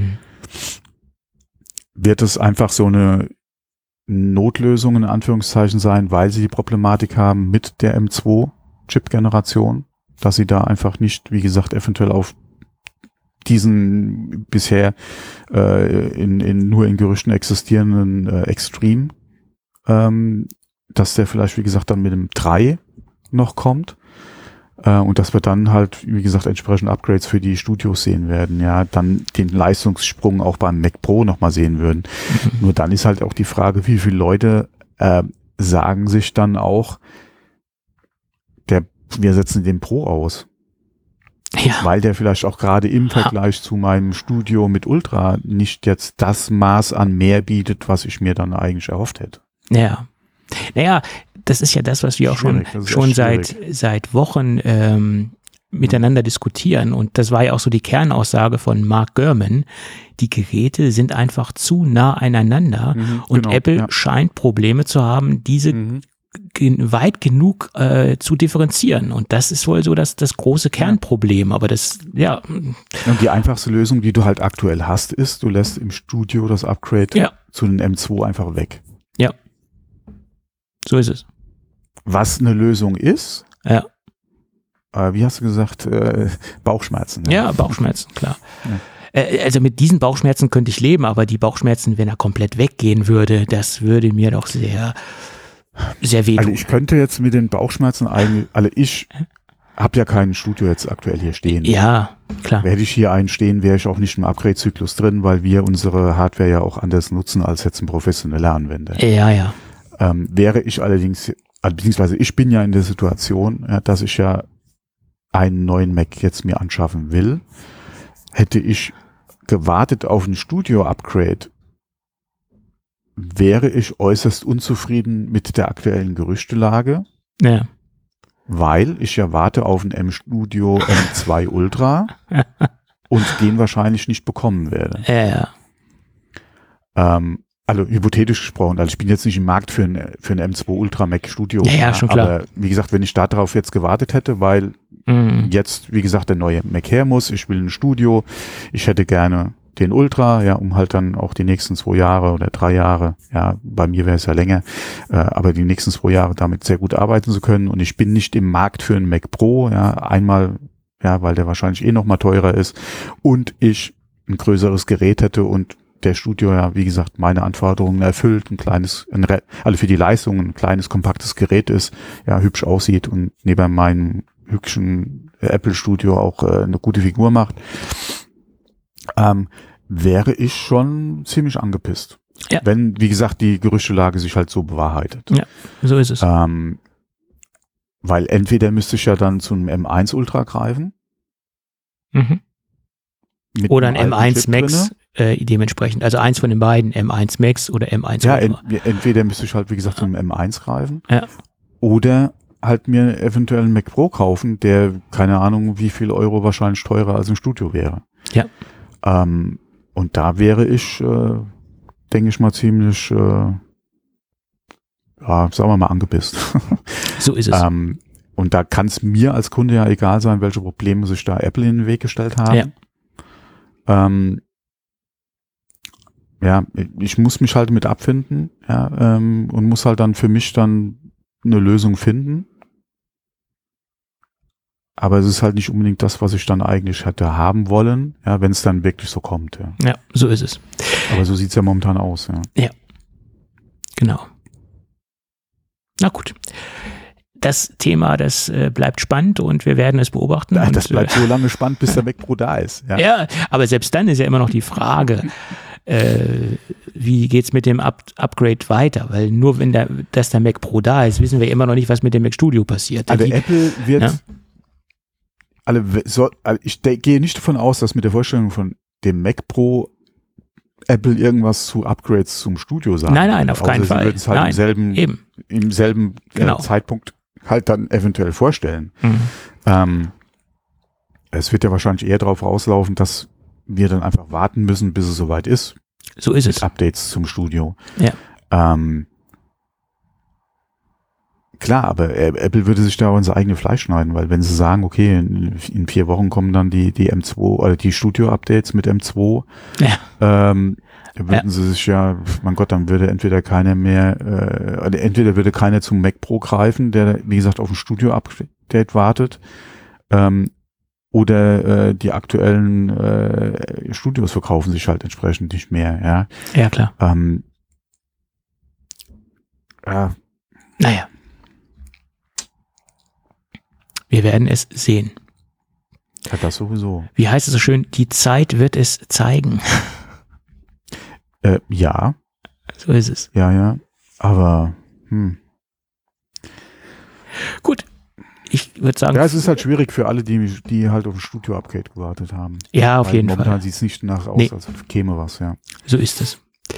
Wird es einfach so eine Notlösung in Anführungszeichen sein, weil sie die Problematik haben mit der M2-Chip-Generation, dass sie da einfach nicht, wie gesagt, eventuell auf diesen bisher nur in Gerüchten existierenden Extreme, dass der vielleicht, wie gesagt, dann mit dem 3 noch kommt und dass wir dann halt, wie gesagt, entsprechend Upgrades für die Studios sehen werden, ja, dann den Leistungssprung auch beim Mac Pro nochmal sehen würden. Nur dann ist halt auch die Frage, wie viele Leute sagen sich dann auch, wir setzen den Pro aus. Ja. Weil der vielleicht auch gerade im Vergleich zu meinem Studio mit Ultra nicht jetzt das Maß an mehr bietet, was ich mir dann eigentlich erhofft hätte. Ja. Naja, das ist ja das, was wir auch schon seit Wochen miteinander diskutieren. Und das war ja auch so die Kernaussage von Mark Gurman. Die Geräte sind einfach zu nah aneinander. Und genau, Apple scheint Probleme zu haben, diese weit genug zu differenzieren. Und das ist wohl so das große Kernproblem. Aber das, Und die einfachste Lösung, die du halt aktuell hast, ist, du lässt im Studio das Upgrade zu den M2 einfach weg. Ja. So ist es. Was eine Lösung ist, ja. Wie hast du gesagt, Bauchschmerzen. Ja, Bauchschmerzen, klar. Ja. Also mit diesen Bauchschmerzen könnte ich leben, aber die Bauchschmerzen, wenn er komplett weggehen würde, das würde mir doch sehr, sehr wehtun. Also ich könnte jetzt mit den Bauchschmerzen ich habe ja kein Studio jetzt aktuell hier stehen. Ja, klar. Hätte ich hier einen stehen, wäre ich auch nicht im Upgrade-Zyklus drin, weil wir unsere Hardware ja auch anders nutzen als jetzt ein professioneller Anwender. Ja. Wäre ich allerdings, beziehungsweise ich bin ja in der Situation, dass ich ja einen neuen Mac jetzt mir anschaffen will, hätte ich gewartet auf ein Studio-Upgrade, wäre ich äußerst unzufrieden mit der aktuellen Gerüchtelage, weil ich ja warte auf ein M-Studio M2 Ultra und den wahrscheinlich nicht bekommen werde. Also hypothetisch gesprochen, also ich bin jetzt nicht im Markt für ein M2 Ultra Mac Studio. Ja, schon klar. Aber wie gesagt, wenn ich darauf jetzt gewartet hätte, weil jetzt, wie gesagt, der neue Mac her muss, ich will ein Studio, ich hätte gerne den Ultra, um halt dann auch die nächsten 2 Jahre oder 3 Jahre, bei mir wäre es ja länger, aber die nächsten 2 Jahre damit sehr gut arbeiten zu können und ich bin nicht im Markt für einen Mac Pro, einmal, weil der wahrscheinlich nochmal teurer ist und ich ein größeres Gerät hätte und der Studio wie gesagt, meine Anforderungen erfüllt, also für die Leistung ein kleines, kompaktes Gerät ist, hübsch aussieht und neben meinem hübschen Apple Studio auch eine gute Figur macht, wäre ich schon ziemlich angepisst. Ja. Wenn, wie gesagt, die Gerüchtelage sich halt so bewahrheitet. Ja, so ist es. Weil entweder müsste ich ja dann zu einem M1 Ultra greifen. Mhm. Oder ein M1 Max dementsprechend. Also eins von den beiden, M1 Max oder M1 Ja, Ultra. entweder müsste ich halt, wie gesagt, zu einem M1 greifen. Ja. Oder halt mir eventuell einen Mac Pro kaufen, der, keine Ahnung, wie viel Euro wahrscheinlich teurer als im Studio wäre. Ja. Und da wäre ich, denke ich mal, ziemlich, sagen wir mal, angepisst. So ist es. Und da kann es mir als Kunde ja egal sein, welche Probleme sich da Apple in den Weg gestellt haben. Ja. Ich muss mich halt mit abfinden, ja, und muss halt dann für mich dann eine Lösung finden. Aber es ist halt nicht unbedingt das, was ich dann eigentlich hätte haben wollen, ja, wenn es dann wirklich so kommt. Ja, ja, so ist es. Aber so sieht es ja momentan aus. Ja. Ja, genau. Na gut. Das Thema, das bleibt spannend und wir werden es beobachten. Ja, und, das bleibt so lange spannend, bis der Mac Pro da ist. Ja. Ja, aber selbst dann ist ja immer noch die Frage, wie geht's mit dem Upgrade weiter? Weil nur wenn der Mac Pro da ist, wissen wir immer noch nicht, was mit dem Mac Studio passiert. Also Apple wird, ich gehe nicht davon aus, dass mit der Vorstellung von dem Mac Pro Apple irgendwas zu Upgrades zum Studio sagt. Nein, auf keinen Fall. Sie würden es halt im selben genau. Zeitpunkt halt dann eventuell vorstellen. Es wird ja wahrscheinlich eher darauf rauslaufen, dass wir dann einfach warten müssen, bis es soweit ist. So ist es. Mit Updates zum Studio. Ja. Klar, aber Apple würde sich da auch ins eigene Fleisch schneiden, weil wenn sie sagen, okay, in 4 Wochen kommen dann die M2 oder die Studio-Updates mit M2, würden sie sich ja, mein Gott, dann würde entweder keiner würde keiner zum Mac Pro greifen, der, wie gesagt, auf ein Studio-Update wartet, oder die aktuellen Studios verkaufen sich halt entsprechend nicht mehr, ja. Ja, klar. Naja. Wir werden es sehen. Ja, das sowieso. Wie heißt es so schön? Die Zeit wird es zeigen. Ja. So ist es. Ja. Aber, Gut. Ich würde sagen. Ja, es ist halt schwierig für alle, die halt auf ein Studio-Upgrade gewartet haben. Ja, auf jeden Fall. Momentan sieht es nicht nach aus, als käme was, ja. So ist es.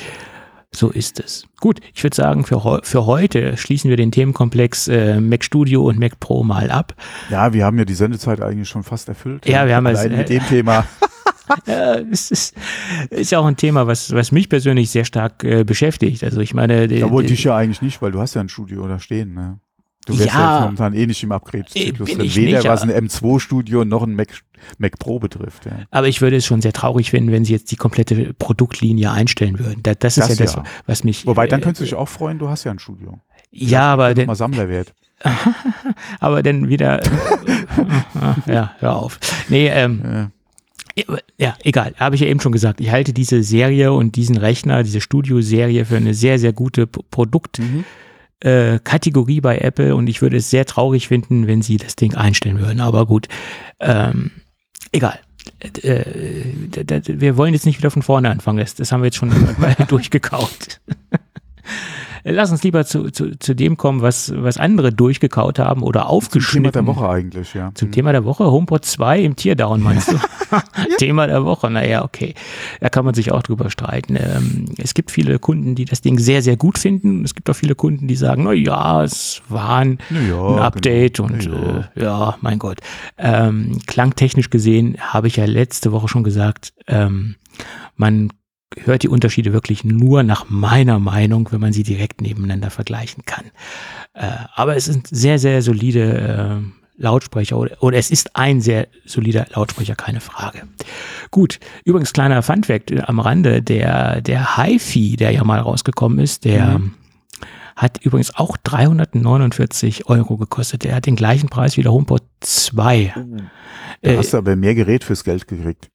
Gut, ich würde sagen, für heute schließen wir den Themenkomplex Mac Studio und Mac Pro mal ab. Ja, wir haben ja die Sendezeit eigentlich schon fast erfüllt. Ja, wir haben es mit dem Thema. Ja, es ist ja auch ein Thema, was mich persönlich sehr stark beschäftigt. Also ich meine, dich ja eigentlich nicht, weil du hast ja ein Studio da stehen, ne? Du wärst ja momentan nicht im Upgrade-Zyklus drin. Weder was ein M2-Studio noch ein Mac Pro betrifft. Ja. Aber ich würde es schon sehr traurig finden, wenn sie jetzt die komplette Produktlinie einstellen würden. Das ist ja das, was mich... Wobei, dann könntest du dich auch freuen, du hast ja ein Studio. Ja, aber... mal Sammlerwert. Aber dann wieder... ja, hör auf. Nee, ja, egal. Habe ich ja eben schon gesagt. Ich halte diese Serie und diesen Rechner, diese Studio-Serie für eine sehr, sehr gute Kategorie bei Apple und ich würde es sehr traurig finden, wenn sie das Ding einstellen würden. Aber gut, egal. Wir wollen jetzt nicht wieder von vorne anfangen. Das haben wir jetzt schon durchgekaut. Lass uns lieber zu dem kommen, was andere durchgekaut haben oder aufgeschnitten. Zum Thema der Woche eigentlich, ja. Zum Thema der Woche, HomePod 2 im Teardown, meinst du? Thema der Woche, naja, okay. Da kann man sich auch drüber streiten. Es gibt viele Kunden, die das Ding sehr, sehr gut finden. Es gibt auch viele Kunden, die sagen, naja, es war ein Update und mein Gott. Klangtechnisch gesehen habe ich ja letzte Woche schon gesagt, man hört die Unterschiede wirklich nur nach meiner Meinung, wenn man sie direkt nebeneinander vergleichen kann. Aber es sind sehr, sehr solide Lautsprecher oder es ist ein sehr solider Lautsprecher, keine Frage. Gut, übrigens kleiner Funfact am Rande, der HiFi, der ja mal rausgekommen ist, der hat übrigens auch 349 € gekostet. Der hat den gleichen Preis wie der HomePod 2. Da hast du aber mehr Gerät fürs Geld gekriegt.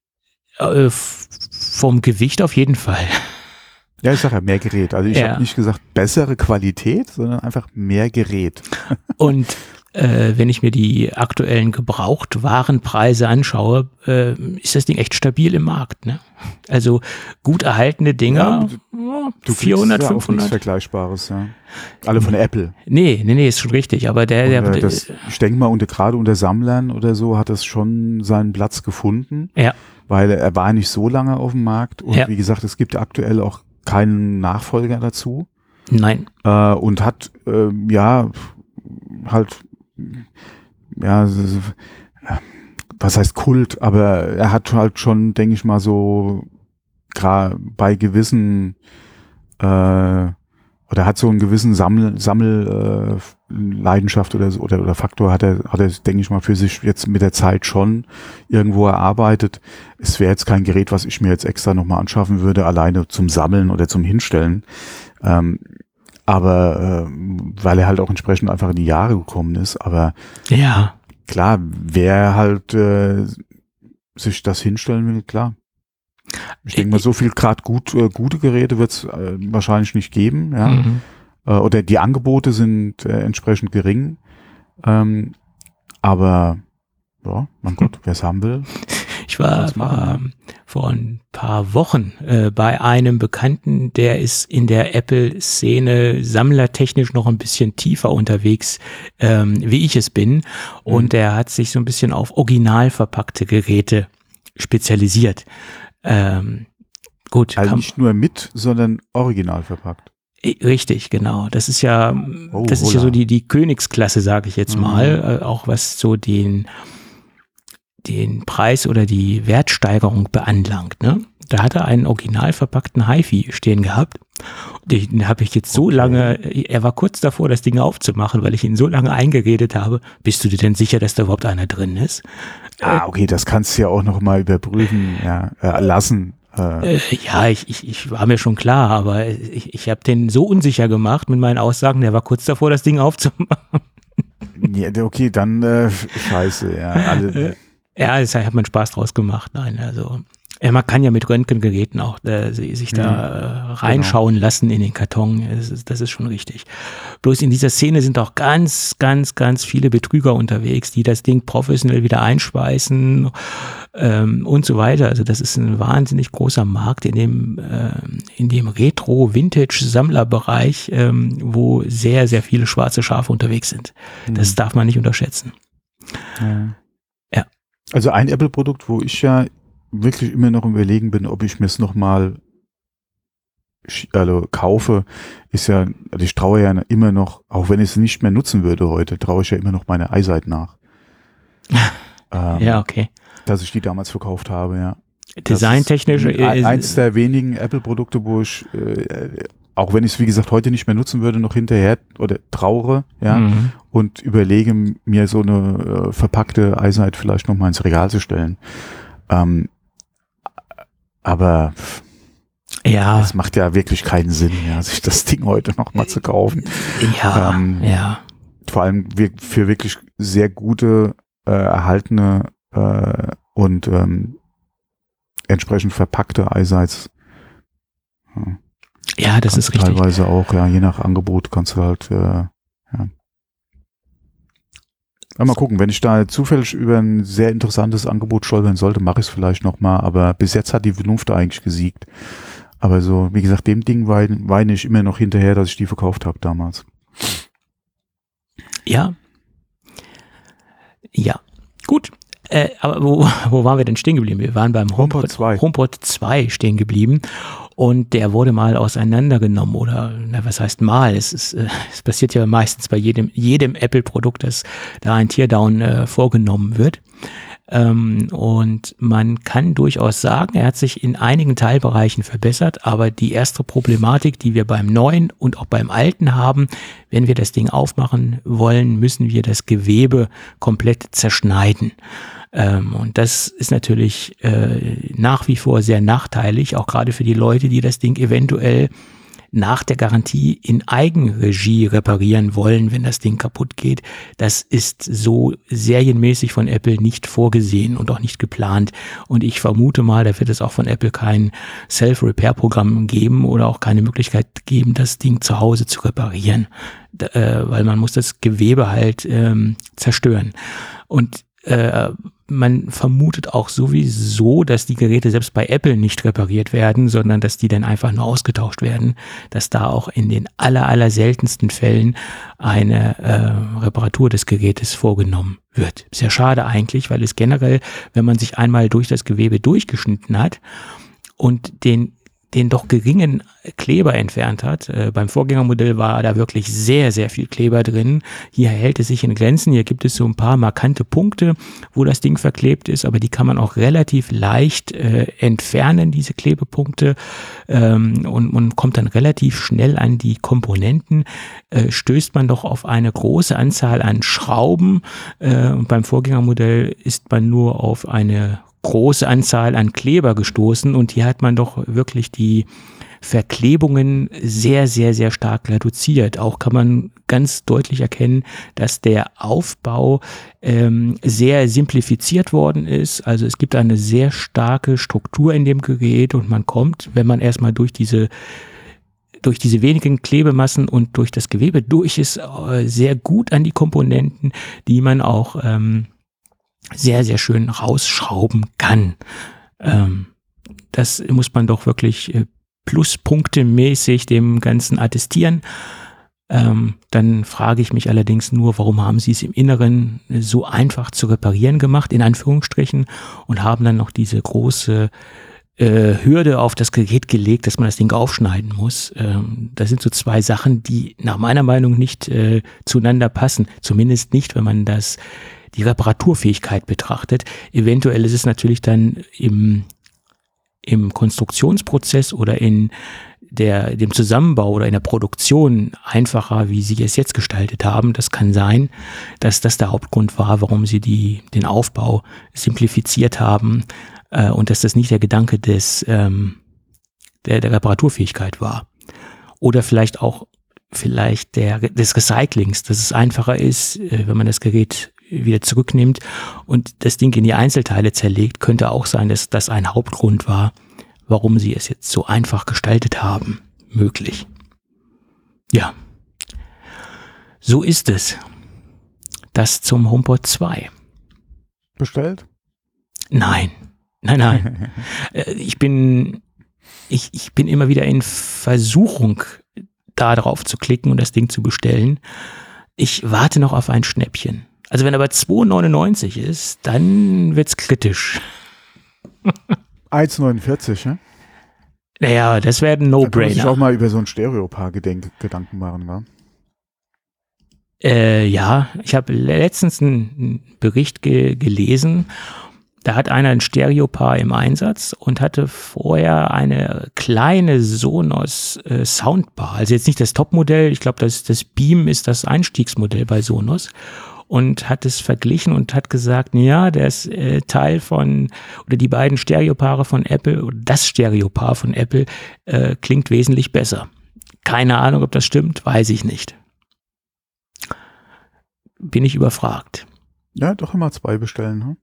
Vom Gewicht auf jeden Fall. Ja, ich sage ja mehr Gerät. Also ich habe nicht gesagt bessere Qualität, sondern einfach mehr Gerät. Und wenn ich mir die aktuellen Gebrauchtwarenpreise anschaue, ist das Ding echt stabil im Markt. Ne? Also gut erhaltene Dinger, du 400, ja 500. Auch nichts Vergleichbares, ja. Alle von Apple. Nee, ist schon richtig. Aber ich denke mal, gerade unter Sammlern oder so hat das schon seinen Platz gefunden, weil er war nicht so lange auf dem Markt und wie gesagt, es gibt aktuell auch keinen Nachfolger dazu. Nein. Und hat was heißt Kult, aber er hat halt schon, denke ich mal, so gerade bei gewissen oder hat so einen gewissen Leidenschaft oder so oder Faktor hat er, denke ich mal, für sich jetzt mit der Zeit schon irgendwo erarbeitet. Es wäre jetzt kein Gerät, was ich mir jetzt extra nochmal anschaffen würde, alleine zum Sammeln oder zum Hinstellen. Aber weil er halt auch entsprechend einfach in die Jahre gekommen ist. Aber klar, wer halt sich das hinstellen will, klar. Ich denke mal, so viel gerade gute Geräte wird es wahrscheinlich nicht geben. Ja? Oder die Angebote sind entsprechend gering. Aber ja, mein Gott, wer es haben will. Ich war vor ein paar Wochen bei einem Bekannten, der ist in der Apple-Szene sammlertechnisch noch ein bisschen tiefer unterwegs, wie ich es bin. Und der hat sich so ein bisschen auf original verpackte Geräte spezialisiert. Gut. Also nicht nur sondern original verpackt. Richtig, genau. Das ist ja, so die Königsklasse, sage ich jetzt mal, auch was so den Preis oder die Wertsteigerung beanlangt. Ne? Da hat er einen original verpackten HiFi stehen gehabt. Den habe ich jetzt so lange, er war kurz davor, das Ding aufzumachen, weil ich ihn so lange eingeredet habe. Bist du dir denn sicher, dass da überhaupt einer drin ist? Okay, das kannst du ja auch noch mal überprüfen, lassen. Ich war mir schon klar, aber ich habe den so unsicher gemacht mit meinen Aussagen, der war kurz davor, das Ding aufzumachen. Ja, okay, dann scheiße, ja. Ich habe mir Spaß draus gemacht. Nein, also man kann ja mit Röntgengeräten auch sich da reinschauen lassen in den Karton. Das ist schon richtig. Bloß in dieser Szene sind auch ganz, ganz, ganz viele Betrüger unterwegs, die das Ding professionell wieder einspeisen und so weiter. Also das ist ein wahnsinnig großer Markt in dem Retro-Vintage-Sammlerbereich, wo sehr, sehr viele schwarze Schafe unterwegs sind. Das darf man nicht unterschätzen. Ja. Also ein Apple-Produkt, wo ich ja wirklich immer noch überlegen bin, ob ich mir es nochmal kaufe, ist ja, also ich traue ja immer noch, auch wenn ich es nicht mehr nutzen würde heute, traue ich ja immer noch meine iSight nach. Okay. Dass ich die damals verkauft habe, ja. Designtechnisch eins der wenigen Apple-Produkte, wo ich, auch wenn ich es, wie gesagt, heute nicht mehr nutzen würde, noch hinterher oder trauere, und überlege, mir so eine verpackte iSight vielleicht nochmal ins Regal zu stellen. Aber es macht ja wirklich keinen Sinn, sich das Ding heute nochmal zu kaufen. Vor allem für wirklich sehr gute, erhaltene und entsprechend verpackte iSights. Ja, das ist richtig. Teilweise auch, je nach Angebot kannst du halt, mal gucken, wenn ich da zufällig über ein sehr interessantes Angebot stolpern sollte, mache ich es vielleicht nochmal, aber bis jetzt hat die Vernunft eigentlich gesiegt. Aber so, wie gesagt, dem Ding weine ich immer noch hinterher, dass ich die verkauft habe damals. Ja. Gut. Aber wo waren wir denn stehen geblieben? Wir waren beim HomePod 2 stehen geblieben und der wurde mal auseinandergenommen oder, was heißt mal? Es passiert ja meistens bei jedem Apple-Produkt, dass da ein Teardown vorgenommen wird. Und man kann durchaus sagen, er hat sich in einigen Teilbereichen verbessert, aber die erste Problematik, die wir beim neuen und auch beim alten haben, wenn wir das Ding aufmachen wollen, müssen wir das Gewebe komplett zerschneiden. Und das ist natürlich nach wie vor sehr nachteilig, auch gerade für die Leute, die das Ding eventuell nach der Garantie in Eigenregie reparieren wollen, wenn das Ding kaputt geht. Das ist so serienmäßig von Apple nicht vorgesehen und auch nicht geplant. Und ich vermute mal, da wird es auch von Apple kein Self-Repair-Programm geben oder auch keine Möglichkeit geben, das Ding zu Hause zu reparieren, weil man muss das Gewebe halt zerstören. Und man vermutet auch sowieso, dass die Geräte selbst bei Apple nicht repariert werden, sondern dass die dann einfach nur ausgetauscht werden, dass da auch in den aller seltensten Fällen eine Reparatur des Gerätes vorgenommen wird. Sehr schade eigentlich, weil es generell, wenn man sich einmal durch das Gewebe durchgeschnitten hat und den doch geringen Kleber entfernt hat. Beim Vorgängermodell war da wirklich sehr viel Kleber drin. Hier hält es sich in Grenzen. Hier gibt es so ein paar markante Punkte, wo das Ding verklebt ist, aber die kann man auch relativ leicht entfernen, diese Klebepunkte. Und man kommt dann relativ schnell an die Komponenten. Stößt man doch auf eine große Anzahl an Schrauben. Und beim Vorgängermodell ist man nur auf eine große Anzahl an Kleber gestoßen und hier hat man doch wirklich die Verklebungen sehr stark reduziert. Auch kann man ganz deutlich erkennen, dass der Aufbau sehr simplifiziert worden ist. Also es gibt eine sehr starke Struktur in dem Gerät und man kommt, wenn man erstmal durch diese wenigen Klebemassen und durch das Gewebe durch ist, sehr gut an die Komponenten, die man auch sehr schön rausschrauben kann. Das muss man doch wirklich pluspunktemäßig dem Ganzen attestieren. Dann frage ich mich allerdings nur, warum haben sie es im Inneren so einfach zu reparieren gemacht, in Anführungsstrichen, und haben dann noch diese große Hürde auf das Gerät gelegt, dass man das Ding aufschneiden muss. Das sind so zwei Sachen, die nach meiner Meinung nicht zueinander passen. Zumindest nicht, wenn man die Reparaturfähigkeit betrachtet. Eventuell ist es natürlich dann im Konstruktionsprozess oder in dem Zusammenbau oder in der Produktion einfacher, wie sie es jetzt gestaltet haben. Das kann sein, dass das der Hauptgrund war, warum sie den Aufbau simplifiziert haben und dass das nicht der Gedanke der Reparaturfähigkeit war. Oder vielleicht des Recyclings, dass es einfacher ist, wenn man das Gerät wieder zurücknimmt und das Ding in die Einzelteile zerlegt, könnte auch sein, dass das ein Hauptgrund war, warum sie es jetzt so einfach gestaltet haben. Möglich. Ja. So ist es. Das zum HomePod 2. Bestellt? Nein. Ich bin immer wieder in Versuchung, da drauf zu klicken und das Ding zu bestellen. Ich warte noch auf ein Schnäppchen. Also wenn aber 2,99 ist, dann wird's kritisch. 1,49, ja? Naja, das wäre ein No-Brainer. Da muss ich auch mal über so ein Stereopaar Gedanken machen, wa? Ja, ich habe letztens einen Bericht gelesen. Da hat einer ein Stereopaar im Einsatz und hatte vorher eine kleine Sonos Soundbar. Also jetzt nicht das Topmodell, ich glaube, das Beam ist das Einstiegsmodell bei Sonos. Und hat es verglichen und hat gesagt, ja, das Teil oder die beiden Stereopaare von Apple, oder das Stereopaar von Apple klingt wesentlich besser. Keine Ahnung, ob das stimmt, weiß ich nicht. Bin ich überfragt. Ja, doch immer 2 bestellen, ne?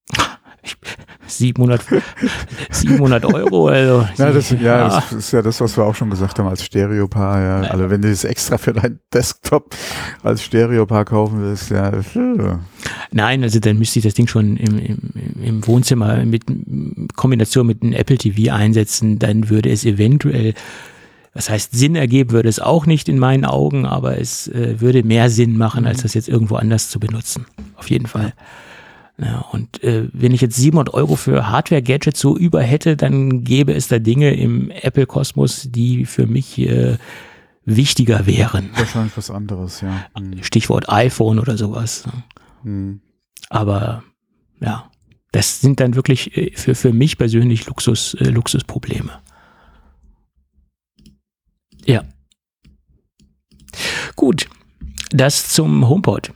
700 Euro, also. Das ist ja das, was wir auch schon gesagt haben als Stereopaar, ja. Also wenn du das extra für deinen Desktop als Stereopaar kaufen willst, ja. Nein, also dann müsste ich das Ding schon im Wohnzimmer mit Kombination mit einem Apple TV einsetzen, dann würde es eventuell, was heißt Sinn ergeben, würde es auch nicht in meinen Augen, aber es würde mehr Sinn machen, als das jetzt irgendwo anders zu benutzen. Auf jeden Fall. Ja, und wenn ich jetzt 700 Euro für Hardware-Gadgets so über hätte, dann gäbe es da Dinge im Apple-Kosmos, die für mich wichtiger wären. Wahrscheinlich was anderes, ja. Stichwort iPhone oder sowas. Aber ja, das sind dann wirklich für mich persönlich Luxusprobleme. Ja. Gut, das zum HomePod.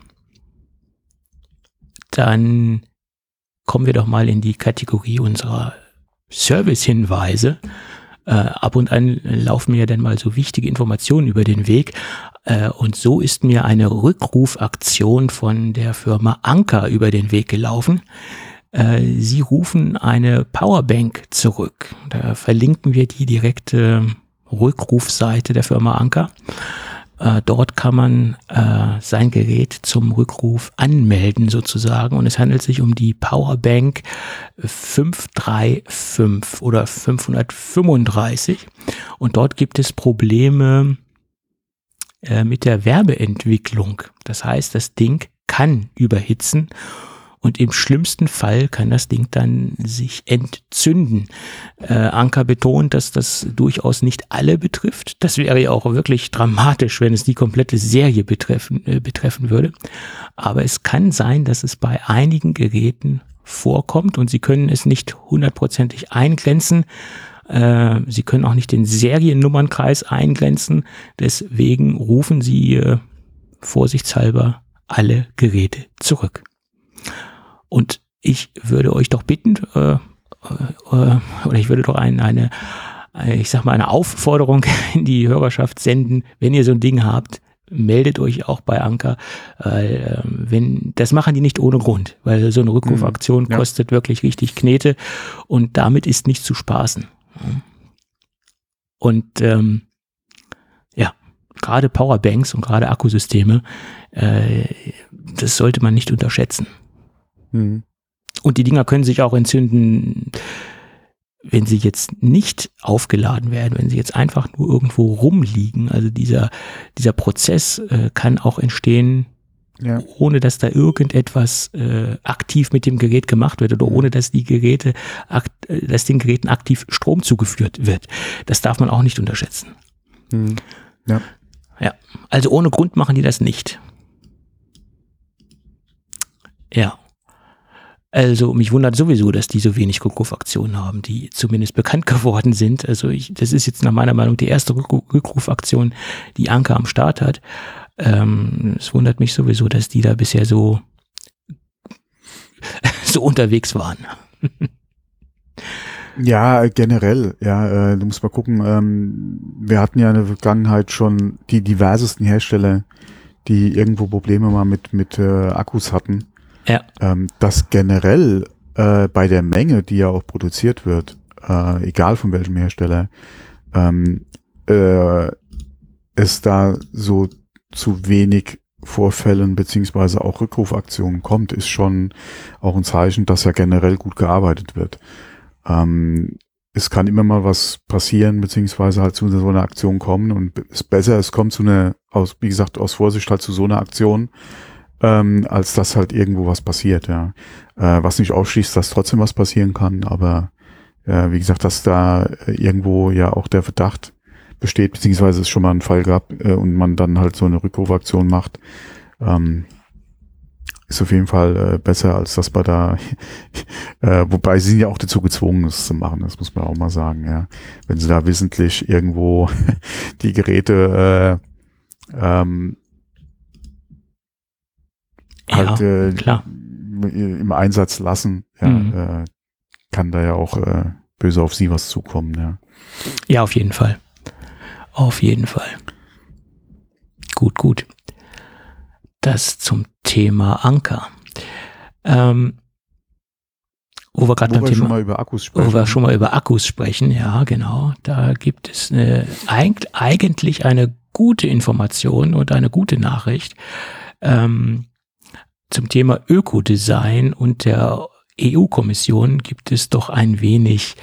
Dann kommen wir doch mal in die Kategorie unserer Service-Hinweise. Ab und an laufen mir dann mal so wichtige Informationen über den Weg. Und so ist mir eine Rückrufaktion von der Firma Anker über den Weg gelaufen. Sie rufen eine Powerbank zurück. Da verlinken wir die direkte Rückrufseite der Firma Anker. Dort kann man sein Gerät zum Rückruf anmelden sozusagen, und es handelt sich um die Powerbank 535 oder 535, und dort gibt es Probleme mit der Wärmeentwicklung. Das heißt, das Ding kann überhitzen und im schlimmsten Fall kann das Ding dann sich entzünden. Anker betont, dass das durchaus nicht alle betrifft. Das wäre ja auch wirklich dramatisch, wenn es die komplette Serie betreffen würde. Aber es kann sein, dass es bei einigen Geräten vorkommt, und Sie können es nicht hundertprozentig eingrenzen. Sie können auch nicht den Seriennummernkreis eingrenzen. Deswegen rufen Sie vorsichtshalber alle Geräte zurück. Und ich würde euch doch bitten, oder ich würde doch eine Aufforderung in die Hörerschaft senden: Wenn ihr so ein Ding habt, meldet euch auch bei Anker. Das machen die nicht ohne Grund, weil so eine Rückrufaktion kostet wirklich richtig Knete, und damit ist nicht zu spaßen. Und gerade Powerbanks und gerade Akkusysteme, das sollte man nicht unterschätzen. Und die Dinger können sich auch entzünden, wenn sie jetzt nicht aufgeladen werden, wenn sie jetzt einfach nur irgendwo rumliegen. Also dieser Prozess kann auch entstehen, ohne dass da irgendetwas aktiv mit dem Gerät gemacht wird oder ohne dass den Geräten aktiv Strom zugeführt wird. Das darf man auch nicht unterschätzen. Ja, also ohne Grund machen die das nicht. Ja. Also mich wundert sowieso, dass die so wenig Rückrufaktionen haben, die zumindest bekannt geworden sind. Also das ist jetzt nach meiner Meinung die erste Rückrufaktion, die Anker am Start hat. Es wundert mich sowieso, dass die da bisher so unterwegs waren. Ja, generell, du musst mal gucken, wir hatten ja in der Vergangenheit schon die diversesten Hersteller, die irgendwo Probleme mal mit Akkus hatten. Ja. Dass generell bei der Menge, die ja auch produziert wird, egal von welchem Hersteller, es da so zu wenig Vorfällen beziehungsweise auch Rückrufaktionen kommt, ist schon auch ein Zeichen, dass ja generell gut gearbeitet wird. Es kann immer mal was passieren, beziehungsweise halt zu so einer Aktion kommen, und es ist besser, es kommt aus Vorsicht halt zu so einer Aktion, als dass halt irgendwo was passiert, was nicht ausschließt, dass trotzdem was passieren kann, aber wie gesagt, dass da irgendwo ja auch der Verdacht besteht, beziehungsweise es schon mal einen Fall gab und man dann halt so eine Rückrufaktion macht, ist auf jeden Fall besser, als dass man da wobei sie sind ja auch dazu gezwungen, das zu machen, das muss man auch mal sagen, ja. Wenn sie da wissentlich irgendwo die Geräte klar. Im Einsatz lassen, kann da ja auch böse auf sie was zukommen. Ja, ja, auf jeden Fall. Auf jeden Fall. Gut. Das zum Thema Anker. Wo wir gerade beim Thema schon mal über Akkus sprechen. Wo wir schon mal über Akkus sprechen, ja, genau. Da gibt es eigentlich eine gute Information und eine gute Nachricht. Zum Thema Ökodesign und der EU-Kommission gibt es doch ein wenig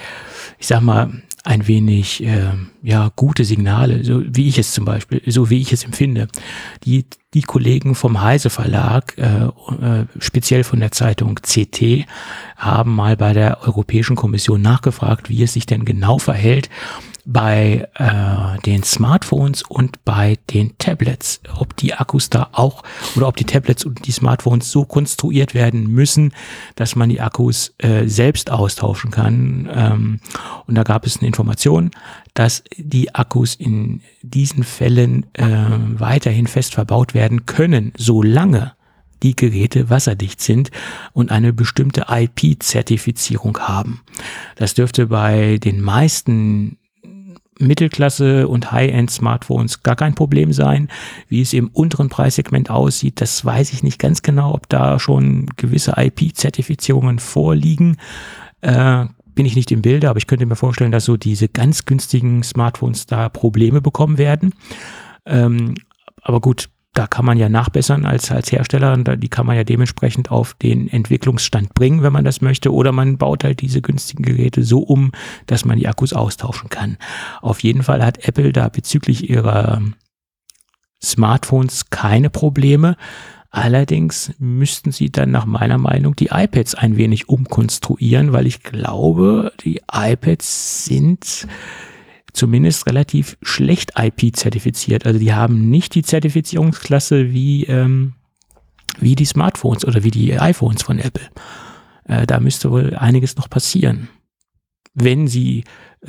gute Signale, so wie ich es empfinde. Die Kollegen vom Heise Verlag, speziell von der Zeitung CT, haben mal bei der Europäischen Kommission nachgefragt, wie es sich denn genau verhält bei den Smartphones und bei den Tablets, ob die Akkus da auch oder ob die Tablets und die Smartphones so konstruiert werden müssen, dass man die Akkus selbst austauschen kann. Und da gab es eine Information, dass die Akkus in diesen Fällen weiterhin fest verbaut werden können, solange die Geräte wasserdicht sind und eine bestimmte IP-Zertifizierung haben. Das dürfte bei den meisten Mittelklasse und High-End-Smartphones gar kein Problem sein. Wie es im unteren Preissegment aussieht, das weiß ich nicht ganz genau, ob da schon gewisse IP-Zertifizierungen vorliegen. Bin ich nicht im Bilde, aber ich könnte mir vorstellen, dass so diese ganz günstigen Smartphones da Probleme bekommen werden. Aber gut, da kann man ja nachbessern als Hersteller und die kann man ja dementsprechend auf den Entwicklungsstand bringen, wenn man das möchte, oder man baut halt diese günstigen Geräte so um, dass man die Akkus austauschen kann. Auf jeden Fall hat Apple da bezüglich ihrer Smartphones keine Probleme. Allerdings müssten sie dann nach meiner Meinung die iPads ein wenig umkonstruieren, weil ich glaube, die iPads sind zumindest relativ schlecht IP-zertifiziert. Also die haben nicht die Zertifizierungsklasse wie die Smartphones oder wie die iPhones von Apple. Da müsste wohl einiges noch passieren. Wenn sie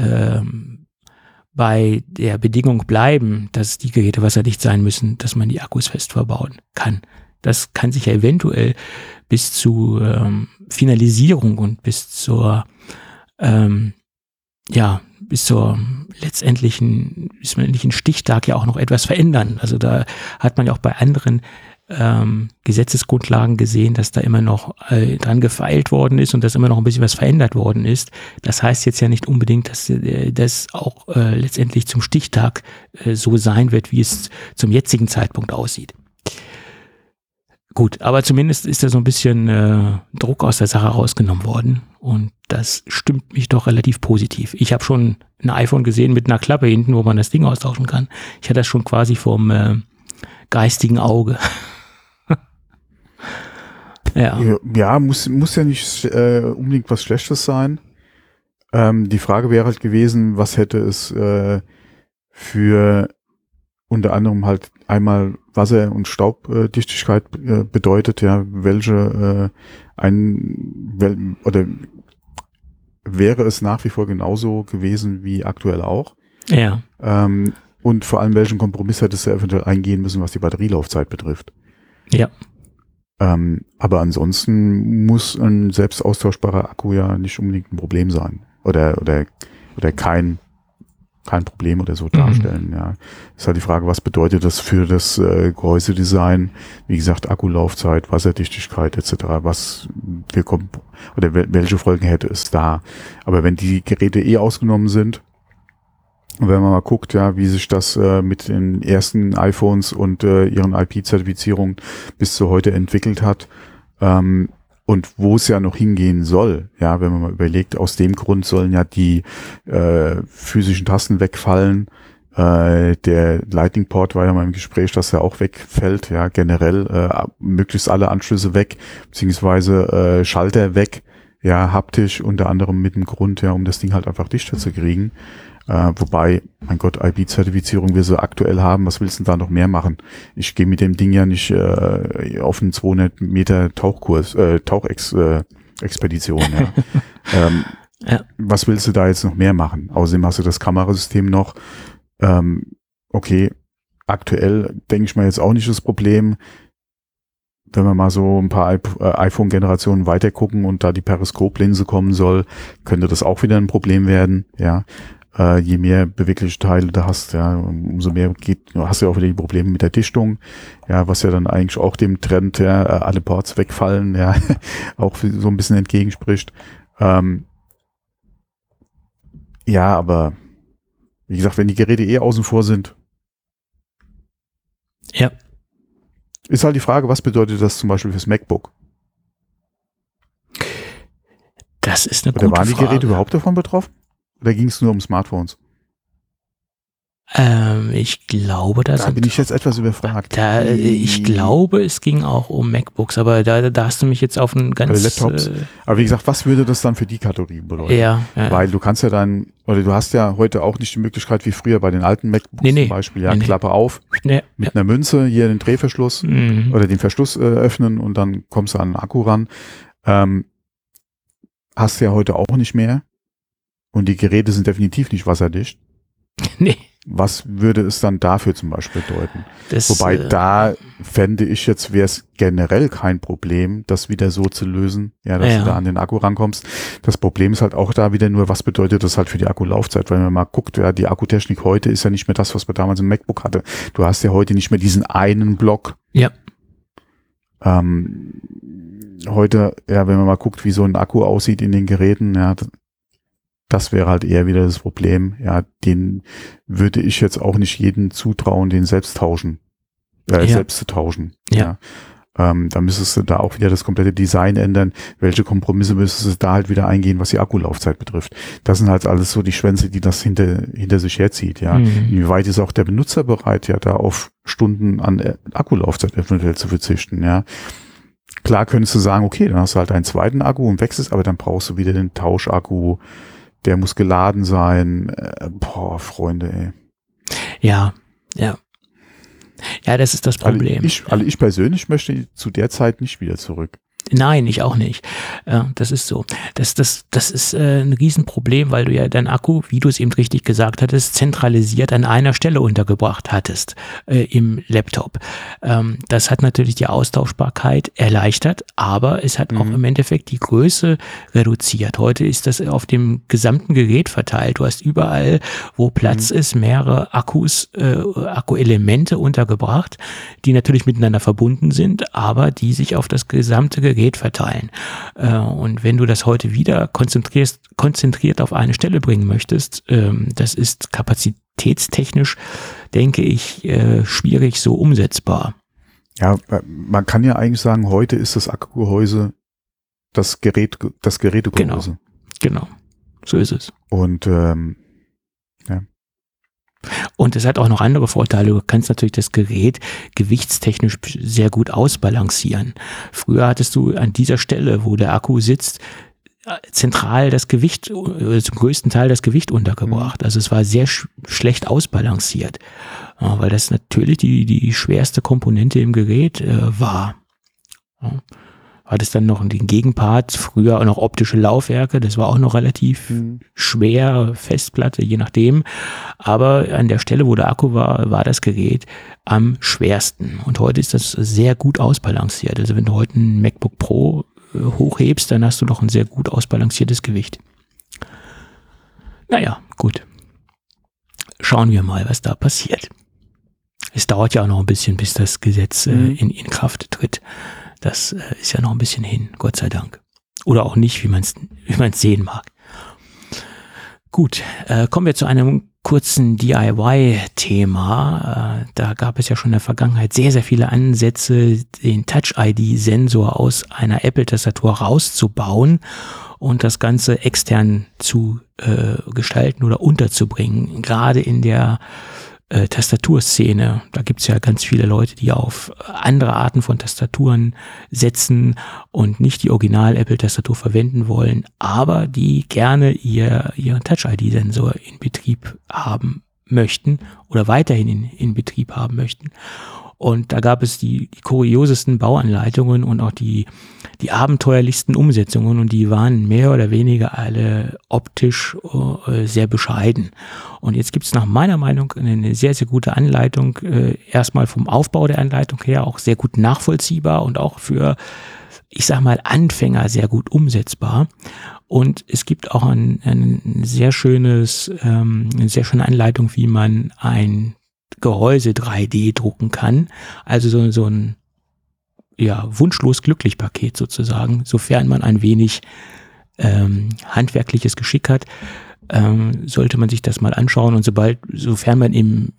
bei der Bedingung bleiben, dass die Geräte wasserdicht sein müssen, dass man die Akkus fest verbauen kann. Das kann sich ja eventuell bis zu Finalisierung und bis zur letztendlichen Stichtag ja auch noch etwas verändern. Also da hat man ja auch bei anderen Gesetzesgrundlagen gesehen, dass da immer noch dran gefeilt worden ist und dass immer noch ein bisschen was verändert worden ist. Das heißt jetzt ja nicht unbedingt, dass das auch letztendlich zum Stichtag so sein wird, wie es zum jetzigen Zeitpunkt aussieht. Gut, aber zumindest ist da so ein bisschen Druck aus der Sache rausgenommen worden und das stimmt mich doch relativ positiv. Ich habe schon ein iPhone gesehen mit einer Klappe hinten, wo man das Ding austauschen kann. Ich hatte das schon quasi vom geistigen Auge. Ja, muss ja nicht unbedingt was Schlechtes sein. Die Frage wäre halt gewesen, was hätte es für unter anderem halt einmal Wasser- und Staubdichtigkeit bedeutet, ja, welche oder wäre es nach wie vor genauso gewesen wie aktuell auch? Ja. Und vor allem, welchen Kompromiss hättest du eventuell eingehen müssen, was die Batterielaufzeit betrifft? Ja. Aber ansonsten muss ein selbst austauschbarer Akku ja nicht unbedingt ein Problem sein. Oder kein Problem oder so darstellen, ja. Ist halt die Frage, was bedeutet das für das Gehäusedesign? Wie gesagt, Akkulaufzeit, Wasserdichtigkeit etc. Welche Folgen hätte es da? Aber wenn die Geräte ausgenommen sind, und wenn man mal guckt, ja, wie sich das mit den ersten iPhones und ihren IP-Zertifizierungen bis zu heute entwickelt hat, und wo es ja noch hingehen soll, ja, wenn man mal überlegt, aus dem Grund sollen ja die physischen Tasten wegfallen. Der Lightning-Port war ja mal im Gespräch, dass er auch wegfällt, ja, generell möglichst alle Anschlüsse weg, beziehungsweise Schalter weg, ja, haptisch unter anderem mit dem Grund, ja, um das Ding halt einfach dichter zu kriegen. Wobei, mein Gott, IP-Zertifizierung wir so aktuell haben, was willst du denn da noch mehr machen? Ich gehe mit dem Ding ja nicht auf einen 200 Meter Tauchkurs, Tauchexpedition. Ja. Ja. Was willst du da jetzt noch mehr machen? Außerdem hast du das Kamerasystem noch. Okay, aktuell denke ich mal jetzt auch nicht das Problem, wenn wir mal so ein paar iPhone-Generationen weiter gucken und da die Periskoplinse kommen soll, könnte das auch wieder ein Problem werden, ja. Je mehr bewegliche Teile du hast, ja, umso mehr hast du ja auch wieder die Probleme mit der Dichtung, ja, was ja dann eigentlich auch dem Trend, ja, alle Ports wegfallen, ja, auch so ein bisschen entgegenspricht. Ja, aber wie gesagt, wenn die Geräte außen vor sind, ja, ist halt die Frage, was bedeutet das zum Beispiel fürs MacBook? Das ist eine gute Frage. Oder waren die Geräte überhaupt davon betroffen? Oder ging es nur um Smartphones? Ich glaube, da bin ich jetzt etwas überfragt. Ich glaube, es ging auch um MacBooks, aber da hast du mich jetzt auf einen ganz... Laptops. Aber wie gesagt, was würde das dann für die Kategorie bedeuten? Ja. Weil du kannst ja du hast ja heute auch nicht die Möglichkeit, wie früher bei den alten MacBooks zum Beispiel, Klappe auf, mit einer Münze hier den Drehverschluss oder den Verschluss öffnen und dann kommst du an den Akku ran. Hast du ja heute auch nicht mehr. Und die Geräte sind definitiv nicht wasserdicht. Nee. was würde es dann dafür zum Beispiel bedeuten? Das, Wobei da fände ich jetzt, wäre es generell kein Problem, das wieder so zu lösen, ja, dass du da an den Akku rankommst. Das Problem ist halt auch da wieder nur, was bedeutet das halt für die Akkulaufzeit? Weil wenn man mal guckt, ja, die Akkutechnik heute ist ja nicht mehr das, was man damals im MacBook hatte. Du hast ja heute nicht mehr diesen einen Block. Ja. Heute, ja, wenn man mal guckt, wie so ein Akku aussieht in den Geräten, ja, das wäre halt eher wieder das Problem. Ja, den würde ich jetzt auch nicht jedem zutrauen, den selbst selbst zu tauschen. Ja. Da müsstest du da auch wieder das komplette Design ändern. Welche Kompromisse müsstest du da halt wieder eingehen, was die Akkulaufzeit betrifft? Das sind halt alles so die Schwänze, die das hinter sich herzieht, ja. Inwieweit ist auch der Benutzer bereit, ja, da auf Stunden an Akkulaufzeit eventuell zu verzichten, ja. Klar könntest du sagen, okay, dann hast du halt einen zweiten Akku und wechselst, aber dann brauchst du wieder den Tauschakku. Der muss geladen sein. Freunde, ey. Ja. Ja, das ist das Problem. Ich persönlich möchte zu der Zeit nicht wieder zurück. Nein, ich auch nicht. Das ist so. Das ist ein Riesenproblem, weil du ja deinen Akku, wie du es eben richtig gesagt hattest, zentralisiert an einer Stelle untergebracht hattest im Laptop. Das hat natürlich die Austauschbarkeit erleichtert, aber es hat auch im Endeffekt die Größe reduziert. Heute ist das auf dem gesamten Gerät verteilt. Du hast überall, wo Platz ist, mehrere Akkuelemente untergebracht, die natürlich miteinander verbunden sind, aber die sich auf das gesamte Gerät verteilen. Und wenn du das heute wieder konzentriert auf eine Stelle bringen möchtest, das ist kapazitätstechnisch, denke ich, schwierig so umsetzbar. Ja, man kann ja eigentlich sagen, heute ist das Akkugehäuse das Gerätegehäuse. Genau. So ist es. Und ja. Und es hat auch noch andere Vorteile. Du kannst natürlich das Gerät gewichtstechnisch sehr gut ausbalancieren. Früher hattest du an dieser Stelle, wo der Akku sitzt, zentral das Gewicht, zum größten Teil das Gewicht untergebracht. Also es war sehr schlecht ausbalanciert, weil das natürlich die schwerste Komponente im Gerät war. Hat es dann noch den Gegenpart, früher auch noch optische Laufwerke, das war auch noch relativ schwer, Festplatte, je nachdem. Aber an der Stelle, wo der Akku war das Gerät am schwersten. Und heute ist das sehr gut ausbalanciert. Also wenn du heute ein MacBook Pro hochhebst, dann hast du doch ein sehr gut ausbalanciertes Gewicht. Naja, gut. Schauen wir mal, was da passiert. Es dauert ja auch noch ein bisschen, bis das Gesetz in Kraft tritt. Das ist ja noch ein bisschen hin, Gott sei Dank. Oder auch nicht, wie man es sehen mag. Gut, kommen wir zu einem kurzen DIY-Thema. Da gab es ja schon in der Vergangenheit sehr, sehr viele Ansätze, den Touch-ID-Sensor aus einer Apple-Tastatur rauszubauen und das Ganze extern zu gestalten oder unterzubringen. Gerade in der Tastaturszene. Da gibt es ja ganz viele Leute, die auf andere Arten von Tastaturen setzen und nicht die Original-Apple-Tastatur verwenden wollen, aber die gerne ihren Touch-ID-Sensor in Betrieb haben möchten oder weiterhin in Betrieb haben möchten. Und da gab es die kuriosesten Bauanleitungen und auch die abenteuerlichsten Umsetzungen und die waren mehr oder weniger alle optisch sehr bescheiden. Und jetzt gibt es nach meiner Meinung eine sehr, sehr gute Anleitung, erstmal vom Aufbau der Anleitung her auch sehr gut nachvollziehbar und auch für, ich sag mal, Anfänger sehr gut umsetzbar. Und es gibt auch eine sehr schöne Anleitung, wie man ein Gehäuse 3D drucken kann. Also so ein wunschlos glücklich Paket sozusagen, sofern man ein wenig handwerkliches Geschick hat, sollte man sich das mal anschauen und sofern man im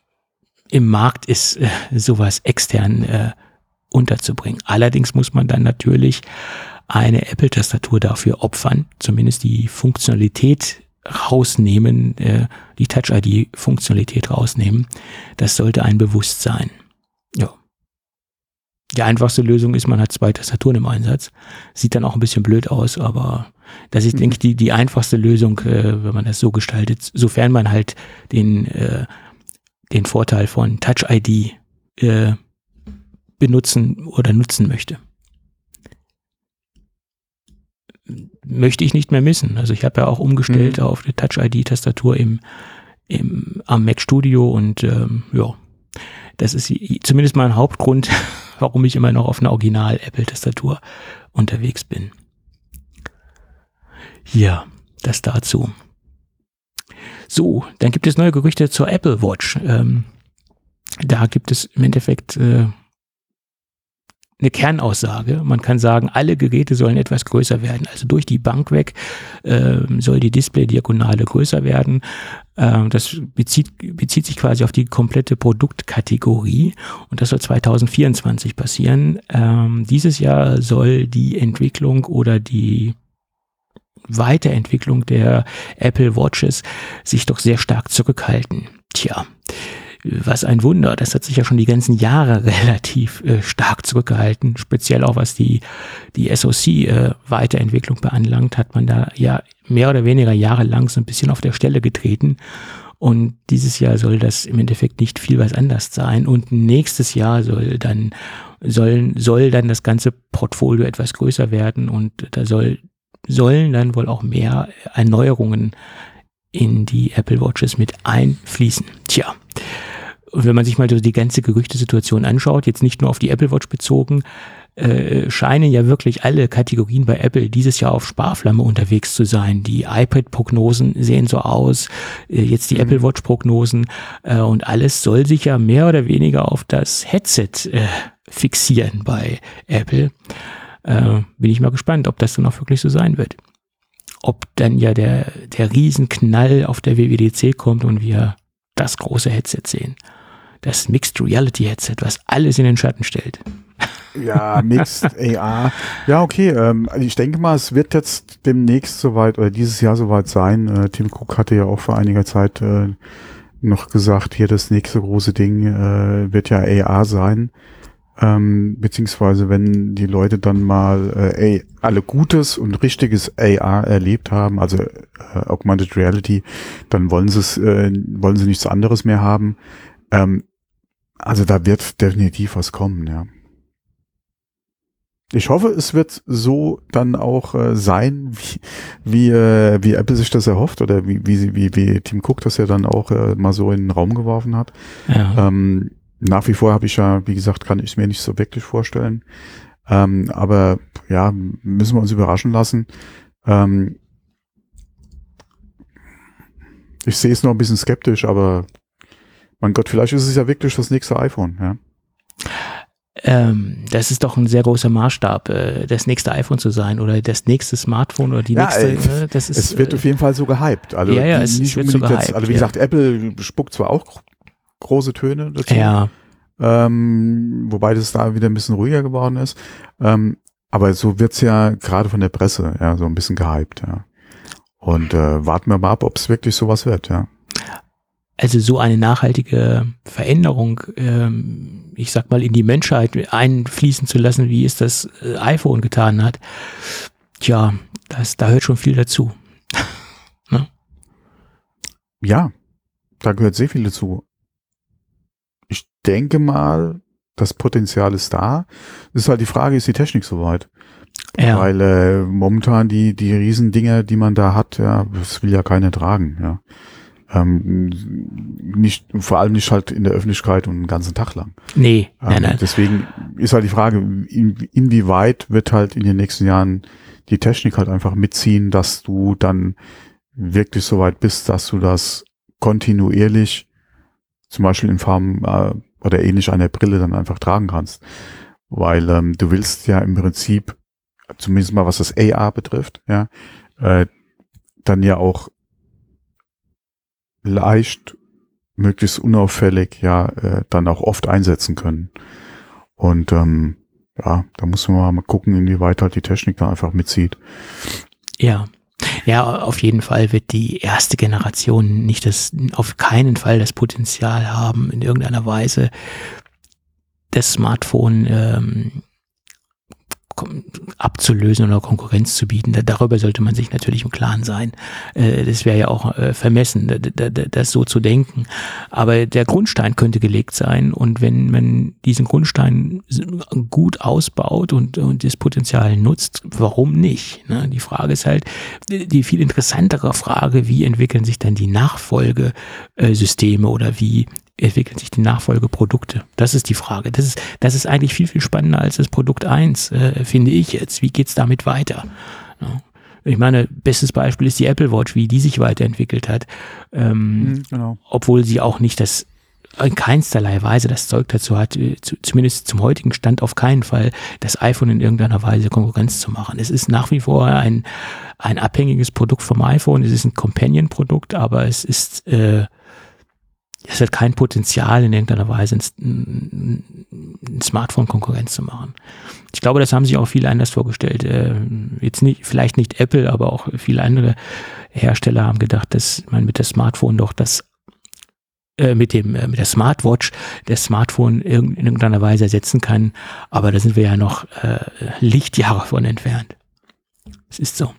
Markt ist, sowas extern unterzubringen. Allerdings muss man dann natürlich eine Apple-Tastatur dafür opfern, zumindest die Funktionalität rausnehmen, die Touch-ID-Funktionalität rausnehmen. Das sollte einem bewusst sein. Ja. Die einfachste Lösung ist, man hat 2 Tastaturen im Einsatz. Sieht dann auch ein bisschen blöd aus, aber das ist, denke ich, die einfachste Lösung, wenn man das so gestaltet, sofern man halt den Vorteil von Touch-ID benutzen oder nutzen möchte. Möchte ich nicht mehr missen. Also ich habe ja auch umgestellt auf eine Touch-ID-Tastatur im am Mac Studio und das ist zumindest mal ein Hauptgrund, warum ich immer noch auf einer Original-Apple-Tastatur unterwegs bin. Ja, das dazu. So, dann gibt es neue Gerüchte zur Apple Watch. Da gibt es im Endeffekt eine Kernaussage. Man kann sagen, alle Geräte sollen etwas größer werden. Also durch die Bank weg soll die Display-Diagonale größer werden. Das bezieht sich quasi auf die komplette Produktkategorie und das soll 2024 passieren. Dieses Jahr soll die Entwicklung oder die Weiterentwicklung der Apple Watches sich doch sehr stark zurückhalten. Tja, was ein Wunder, das hat sich ja schon die ganzen Jahre relativ stark zurückgehalten, speziell auch was die SoC-Weiterentwicklung beanlangt, hat man da ja mehr oder weniger jahrelang so ein bisschen auf der Stelle getreten und dieses Jahr soll das im Endeffekt nicht viel was anders sein und nächstes Jahr soll dann das ganze Portfolio etwas größer werden und da sollen dann wohl auch mehr Erneuerungen in die Apple Watches mit einfließen. Tja, und wenn man sich mal so die ganze Gerüchtesituation anschaut, jetzt nicht nur auf die Apple Watch bezogen, scheinen ja wirklich alle Kategorien bei Apple dieses Jahr auf Sparflamme unterwegs zu sein. Die iPad-Prognosen sehen so aus, jetzt die Apple Watch-Prognosen und alles soll sich ja mehr oder weniger auf das Headset fixieren bei Apple. Bin ich mal gespannt, ob das dann auch wirklich so sein wird. Ob dann ja der Riesenknall auf der WWDC kommt und wir das große Headset sehen. Das Mixed Reality Headset, was alles in den Schatten stellt. Ja, Mixed AR. Ja, okay. Ich denke mal, es wird jetzt demnächst soweit oder dieses Jahr soweit sein. Tim Cook hatte ja auch vor einiger Zeit noch gesagt, hier das nächste große Ding wird ja AR sein. Beziehungsweise wenn die Leute dann mal alle Gutes und richtiges AR erlebt haben, also Augmented Reality, dann wollen sie nichts anderes mehr haben. Also da wird definitiv was kommen, ja. Ich hoffe, es wird so dann auch sein, wie Apple sich das erhofft oder wie Tim Cook das ja dann auch mal so in den Raum geworfen hat. Ja. Nach wie vor habe ich ja, wie gesagt, kann ich es mir nicht so wirklich vorstellen. Aber ja, müssen wir uns überraschen lassen. Ich sehe es noch ein bisschen skeptisch, aber mein Gott, vielleicht ist es ja wirklich das nächste iPhone, ja. Das ist doch ein sehr großer Maßstab, das nächste iPhone zu sein oder das nächste Smartphone oder die nächste. Das ist, es wird auf jeden Fall so gehypt. Also es wird so gehypt. Also wie gesagt, Apple spuckt zwar auch große Töne dazu, wobei das da wieder ein bisschen ruhiger geworden ist. Aber so wird's ja gerade von der Presse ja so ein bisschen gehypt. Ja. Und warten wir mal ab, ob es wirklich sowas wird, ja. Also so eine nachhaltige Veränderung, ich sag mal, in die Menschheit einfließen zu lassen, wie es das iPhone getan hat, tja, da hört schon viel dazu. Ne? Ja, da gehört sehr viel dazu. Ich denke mal, das Potenzial ist da. Das ist halt die Frage, ist die Technik soweit? Ja. Weil momentan die Riesendinger, die man da hat, ja, das will ja keiner tragen, ja. Vor allem nicht halt in der Öffentlichkeit und den ganzen Tag lang. Nee, nein. Deswegen ist halt die Frage, inwieweit wird halt in den nächsten Jahren die Technik halt einfach mitziehen, dass du dann wirklich so weit bist, dass du das kontinuierlich zum Beispiel in Form oder ähnlich einer Brille dann einfach tragen kannst. Weil du willst ja im Prinzip, zumindest mal was das AR betrifft, ja, dann ja auch leicht, möglichst unauffällig, ja, dann auch oft einsetzen können. Und ja, da muss man mal gucken, inwieweit halt die Technik da einfach mitzieht. Ja, auf jeden Fall wird die erste Generation auf keinen Fall das Potenzial haben, in irgendeiner Weise das Smartphone abzulösen oder Konkurrenz zu bieten. Darüber sollte man sich natürlich im Klaren sein. Das wäre ja auch vermessen, das so zu denken. Aber der Grundstein könnte gelegt sein, und wenn man diesen Grundstein gut ausbaut und das Potenzial nutzt, warum nicht? Ne? Die Frage ist halt, die viel interessantere Frage, wie entwickeln sich dann die Nachfolgesysteme oder wie entwickeln sich die Nachfolgeprodukte? Das ist die Frage. Das ist eigentlich viel, viel spannender als das Produkt 1, finde ich jetzt. Wie geht's damit weiter? Ja. Ich meine, bestes Beispiel ist die Apple Watch, wie die sich weiterentwickelt hat. Genau. Obwohl sie auch nicht in keinsterlei Weise das Zeug dazu hat, zumindest zum heutigen Stand auf keinen Fall, das iPhone in irgendeiner Weise Konkurrenz zu machen. Es ist nach wie vor ein abhängiges Produkt vom iPhone. Es ist ein Companion-Produkt, aber es hat kein Potenzial, in irgendeiner Weise ein Smartphone Konkurrenz zu machen. Ich glaube, das haben sich auch viele anders vorgestellt. Vielleicht nicht Apple, aber auch viele andere Hersteller haben gedacht, dass man mit der Smartphone doch mit der Smartwatch das Smartphone in irgendeiner Weise ersetzen kann. Aber da sind wir ja noch Lichtjahre von entfernt. Es ist so.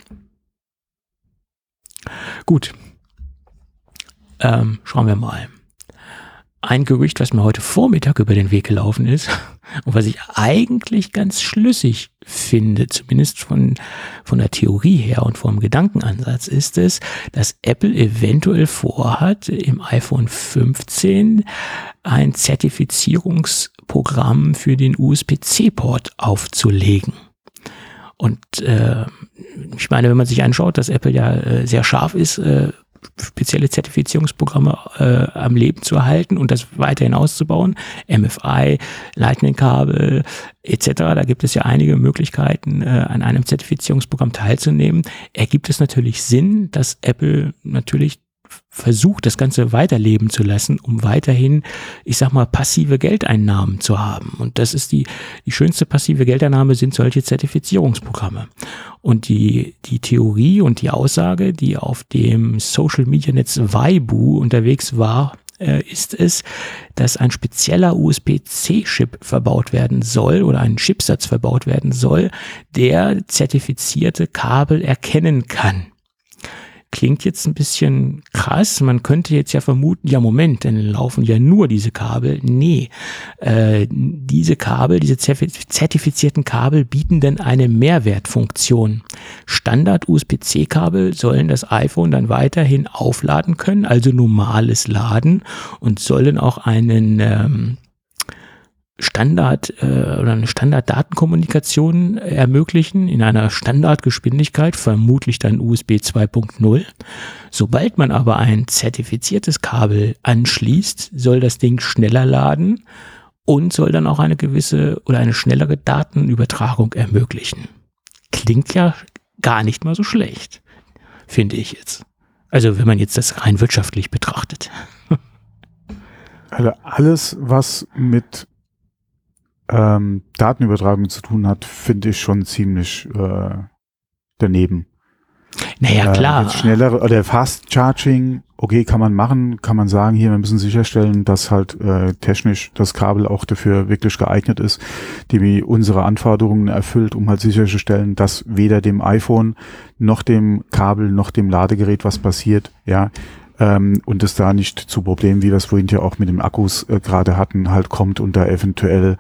Gut. Schauen wir mal. Ein Gerücht, was mir heute Vormittag über den Weg gelaufen ist und was ich eigentlich ganz schlüssig finde, zumindest von der Theorie her und vom Gedankenansatz, ist es, dass Apple eventuell vorhat, im iPhone 15 ein Zertifizierungsprogramm für den USB-C-Port aufzulegen. Und ich meine, wenn man sich anschaut, dass Apple ja sehr scharf ist, spezielle Zertifizierungsprogramme am Leben zu erhalten und das weiterhin auszubauen, MFI, Lightning-Kabel etc., da gibt es ja einige Möglichkeiten, an einem Zertifizierungsprogramm teilzunehmen, ergibt es natürlich Sinn, dass Apple natürlich versucht, das Ganze weiterleben zu lassen, um weiterhin, ich sag mal, passive Geldeinnahmen zu haben. Und das ist die schönste passive Geldeinnahme sind solche Zertifizierungsprogramme. Und die Theorie und die Aussage, die auf dem Social-Media-Netz Weibo unterwegs war, ist es, dass ein spezieller USB-C-Chip verbaut werden soll oder ein Chipsatz verbaut werden soll, der zertifizierte Kabel erkennen kann. Klingt jetzt ein bisschen krass. Man könnte jetzt ja vermuten, ja Moment, dann laufen ja nur diese Kabel. Nee, diese zertifizierten Kabel bieten dann eine Mehrwertfunktion. Standard-USB-C-Kabel sollen das iPhone dann weiterhin aufladen können, also normales Laden, und sollen auch einen oder eine Standard-Datenkommunikation ermöglichen in einer Standardgeschwindigkeit, vermutlich dann USB 2.0. Sobald man aber ein zertifiziertes Kabel anschließt, soll das Ding schneller laden und soll dann auch eine gewisse oder eine schnellere Datenübertragung ermöglichen. Klingt ja gar nicht mal so schlecht, finde ich jetzt. Also wenn man jetzt das rein wirtschaftlich betrachtet. Also alles, was mit Datenübertragung zu tun hat, finde ich schon ziemlich daneben. Naja, klar. Schnellere oder Fast Charging, okay, kann man machen, kann man sagen, hier, wir müssen sicherstellen, dass halt technisch das Kabel auch dafür wirklich geeignet ist, die unsere Anforderungen erfüllt, um halt sicherzustellen, dass weder dem iPhone noch dem Kabel noch dem Ladegerät was passiert, ja. Und es da nicht zu Problemen, wie wir es vorhin ja auch mit dem Akkus gerade hatten, halt kommt und da eventuell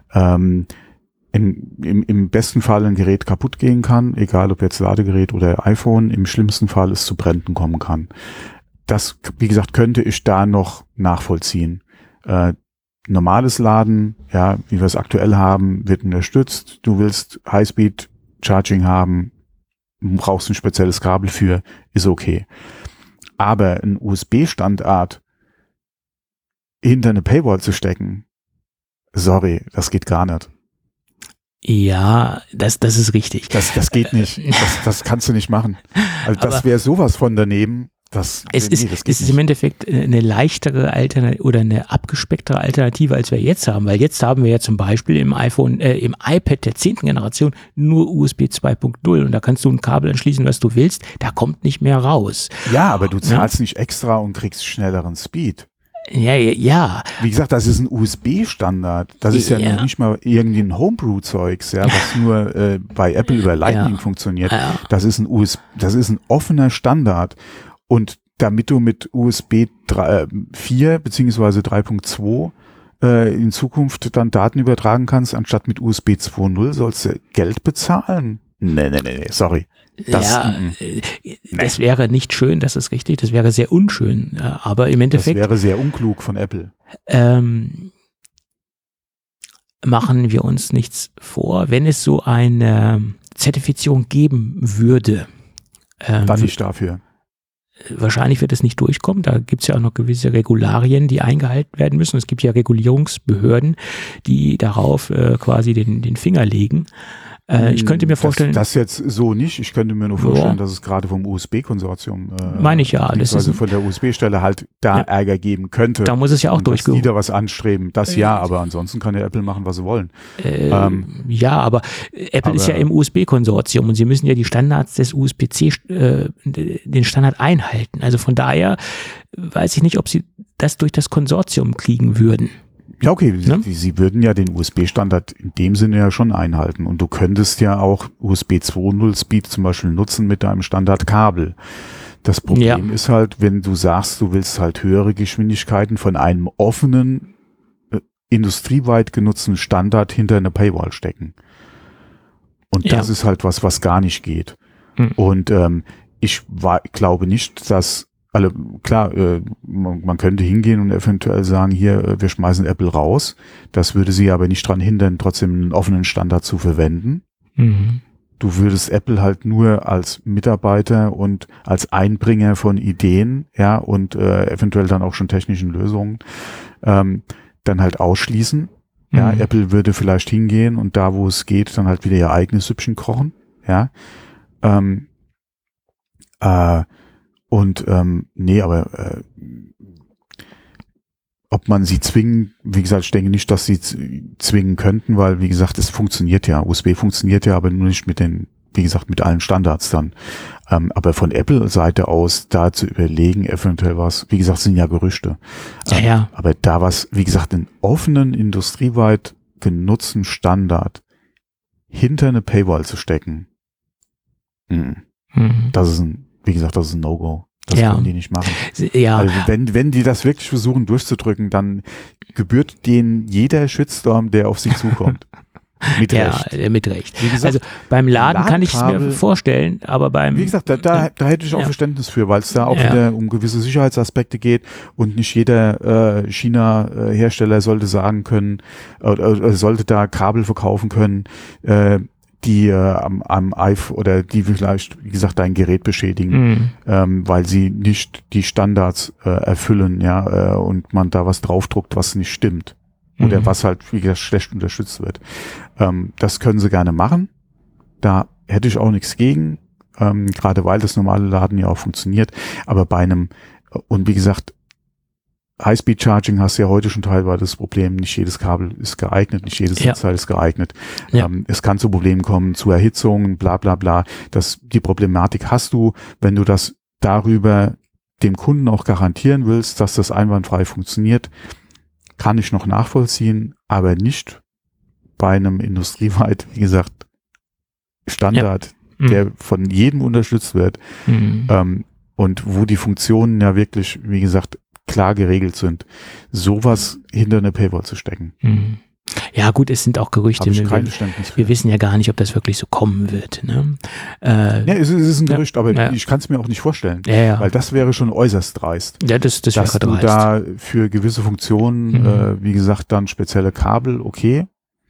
im besten Fall ein Gerät kaputt gehen kann, egal ob jetzt Ladegerät oder iPhone, im schlimmsten Fall es zu Bränden kommen kann. Das, wie gesagt, könnte ich da noch nachvollziehen. Normales Laden, ja, wie wir es aktuell haben, wird unterstützt. Du willst High-Speed-Charging haben, brauchst ein spezielles Kabel für, ist okay. Aber ein USB-Standard hinter eine Paywall zu stecken, sorry, das geht gar nicht. Ja, das ist richtig. Das geht nicht. Das kannst du nicht machen. Also das wäre sowas von daneben. Es ist im Endeffekt eine leichtere Alternative oder eine abgespecktere Alternative, als wir jetzt haben, weil jetzt haben wir ja zum Beispiel im iPad der 10. Generation nur USB 2.0 und da kannst du ein Kabel anschließen, was du willst, da kommt nicht mehr raus. Ja, aber du zahlst nicht extra und kriegst schnelleren Speed. Ja. Wie gesagt, das ist ein USB-Standard. Das ist ja noch nicht mal irgendwie ein Homebrew-Zeugs, ja, was nur bei Apple über Lightning funktioniert. Das ist ein offener Standard. Und damit du mit USB 4 beziehungsweise 3.2 in Zukunft dann Daten übertragen kannst, anstatt mit USB 2.0, sollst du Geld bezahlen? Nee, sorry. Das wäre nicht schön, das ist richtig, das wäre sehr unschön, aber im Endeffekt. Das wäre sehr unklug von Apple. Machen wir uns nichts vor, wenn es so eine Zertifizierung geben würde. Dann nicht dafür. Wahrscheinlich wird es nicht durchkommen, da gibt es ja auch noch gewisse Regularien, die eingehalten werden müssen. Es gibt ja Regulierungsbehörden, die darauf quasi den Finger legen. Ich könnte mir vorstellen... Das jetzt so nicht. Ich könnte mir nur vorstellen, dass es gerade vom USB-Konsortium meine ich ja. Das ist von der USB-Stelle halt Ärger geben könnte. Da muss es ja auch durchgehen. Dass die da was anstreben. Das aber ansonsten kann ja Apple machen, was sie wollen. Aber Apple ist ja im USB-Konsortium und sie müssen ja die Standards des USB-C, den Standard einhalten. Also von daher weiß ich nicht, ob sie das durch das Konsortium kriegen würden. Ja, okay, sie würden ja den USB-Standard in dem Sinne ja schon einhalten und du könntest ja auch USB 2.0 Speed zum Beispiel nutzen mit deinem Standardkabel. Das Problem ist halt, wenn du sagst, du willst halt höhere Geschwindigkeiten von einem offenen, industrieweit genutzten Standard hinter eine Paywall stecken. Und das ist halt was gar nicht geht. Und ich glaube nicht, dass man könnte hingehen und eventuell sagen, hier, wir schmeißen Apple raus. Das würde sie aber nicht daran hindern, trotzdem einen offenen Standard zu verwenden. Mhm. Du würdest Apple halt nur als Mitarbeiter und als Einbringer von Ideen, und eventuell dann auch schon technischen Lösungen, dann halt ausschließen. Mhm. Ja, Apple würde vielleicht hingehen und da, wo es geht, dann halt wieder ihr eigenes Süppchen kochen. Ja, ob man sie zwingen, wie gesagt, ich denke nicht, dass sie zwingen könnten, weil, wie gesagt, es funktioniert ja. USB funktioniert ja, aber nur nicht mit mit allen Standards dann. Aber von Apple-Seite aus da zu überlegen, eventuell was, wie gesagt, sind ja Gerüchte. Aber da was, wie gesagt, einen offenen, industrieweit genutzten Standard hinter eine Paywall zu stecken, das ist ein No-Go. Das können die nicht machen. Ja. Also wenn die das wirklich versuchen durchzudrücken, dann gebührt denen jeder Shitstorm, der auf sie zukommt. Mit Recht. Ja, mit Recht. Wie gesagt, also beim Laden kann ich es mir vorstellen, aber wie gesagt, da hätte ich auch Verständnis für, weil es da auch wieder um gewisse Sicherheitsaspekte geht und nicht jeder China-Hersteller sollte sagen können, sollte da Kabel verkaufen können, die am iPhone oder die vielleicht, wie gesagt, dein Gerät beschädigen, weil sie nicht die Standards erfüllen, und man da was draufdruckt, was nicht stimmt. Oder was halt, wie gesagt, schlecht unterstützt wird. Das können sie gerne machen. Da hätte ich auch nichts gegen, gerade weil das normale Laden ja auch funktioniert. Aber bei einem, und wie gesagt, High-Speed-Charging hast du ja heute schon teilweise das Problem, nicht jedes Kabel ist geeignet, nicht jedes Netzteil ist geeignet. Ja. Es kann zu Problemen kommen, zu Erhitzungen, bla bla bla. Die Problematik hast du, wenn du das darüber dem Kunden auch garantieren willst, dass das einwandfrei funktioniert, kann ich noch nachvollziehen, aber nicht bei einem industrieweit, wie gesagt, Standard, der von jedem unterstützt wird, und wo die Funktionen ja wirklich, wie gesagt, klar geregelt sind, sowas hinter eine Paywall zu stecken. Ja gut, es sind auch Gerüchte. Wir wissen ja gar nicht, ob das wirklich so kommen wird. Ne? Es ist ein Gerücht, aber ich kann es mir auch nicht vorstellen, weil das wäre schon äußerst dreist. Ja, das dass wäre du da für gewisse Funktionen, wie gesagt, dann spezielle Kabel, okay,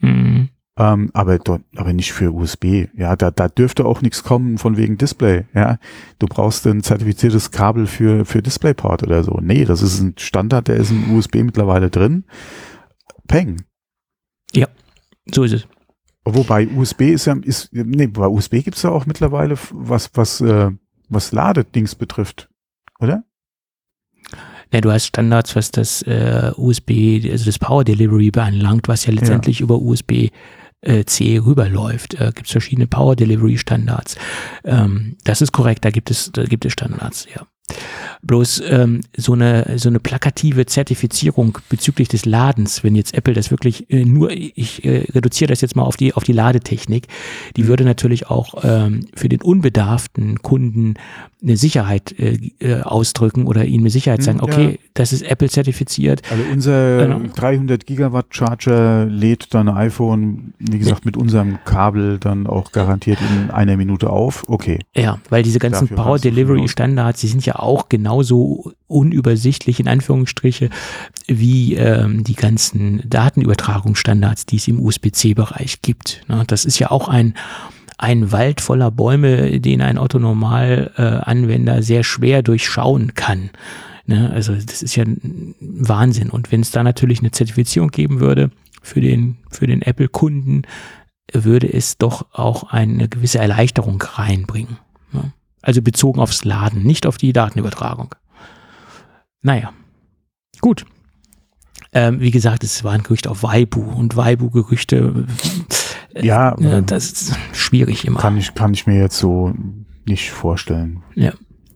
aber nicht für USB. Ja, da dürfte auch nichts kommen von wegen Display. Ja, du brauchst ein zertifiziertes Kabel für DisplayPort oder so. Nee, das ist ein Standard, der ist in USB mittlerweile drin. Peng. Ja, so ist es. Wobei USB bei USB gibt's ja auch mittlerweile was Ladedings betrifft, oder? Ja, du hast Standards, was das USB, also das Power Delivery beanlangt, was ja letztendlich über USB-C rüberläuft. Gibt es verschiedene Power Delivery Standards. Das ist korrekt, da gibt es Standards, ja. Bloß so eine plakative Zertifizierung bezüglich des Ladens, wenn jetzt Apple das wirklich ich reduziere das jetzt mal auf die Ladetechnik, die würde natürlich auch für den unbedarften Kunden eine Sicherheit ausdrücken oder ihnen mit Sicherheit sagen, okay, das ist Apple zertifiziert. Also unser 300 Gigawatt Charger lädt dein iPhone, wie gesagt, mit unserem Kabel dann auch garantiert in einer Minute auf. Okay. Ja, weil diese ganzen Power Delivery Standards, die sind ja auch genauso unübersichtlich in Anführungsstriche wie die ganzen Datenübertragungsstandards, die es im USB-C-Bereich gibt. Das ist ja auch ein Wald voller Bäume, den ein Otto-Normal-Anwender sehr schwer durchschauen kann. Also das ist ja ein Wahnsinn. Und wenn es da natürlich eine Zertifizierung geben würde für den Apple-Kunden, würde es doch auch eine gewisse Erleichterung reinbringen. Also bezogen aufs Laden, nicht auf die Datenübertragung. Naja, gut. Wie gesagt, es war ein Gerücht auf Weibo und Weibo-Gerüchte, das ist schwierig immer. Kann ich mir jetzt so nicht vorstellen. Ja.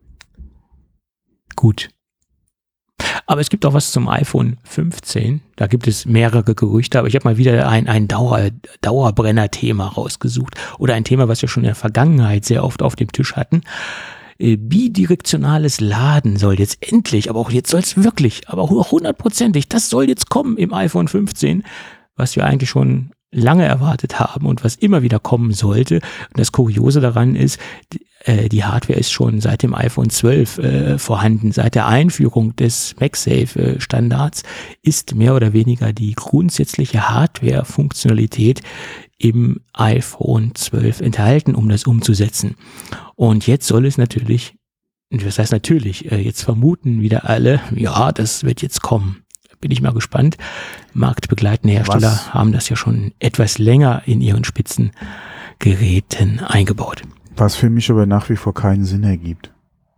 Gut. Aber es gibt auch was zum iPhone 15. Da gibt es mehrere Gerüchte, aber ich habe mal wieder ein Dauerbrenner-Thema rausgesucht oder ein Thema, was wir schon in der Vergangenheit sehr oft auf dem Tisch hatten. Bidirektionales Laden soll jetzt endlich, aber auch jetzt soll es wirklich, aber auch 100%ig, das soll jetzt kommen im iPhone 15, was wir eigentlich schon lange erwartet haben und was immer wieder kommen sollte. Und das Kuriose daran ist, die Hardware ist schon seit dem iPhone 12 vorhanden. Seit der Einführung des MagSafe-Standards ist mehr oder weniger die grundsätzliche Hardware-Funktionalität im iPhone 12 enthalten, um das umzusetzen. Und jetzt soll es natürlich, das heißt natürlich, jetzt vermuten wieder alle, ja, das wird jetzt kommen. Bin ich mal gespannt. Marktbegleitende Hersteller haben das ja schon etwas länger in ihren Spitzengeräten eingebaut. Was für mich aber nach wie vor keinen Sinn ergibt.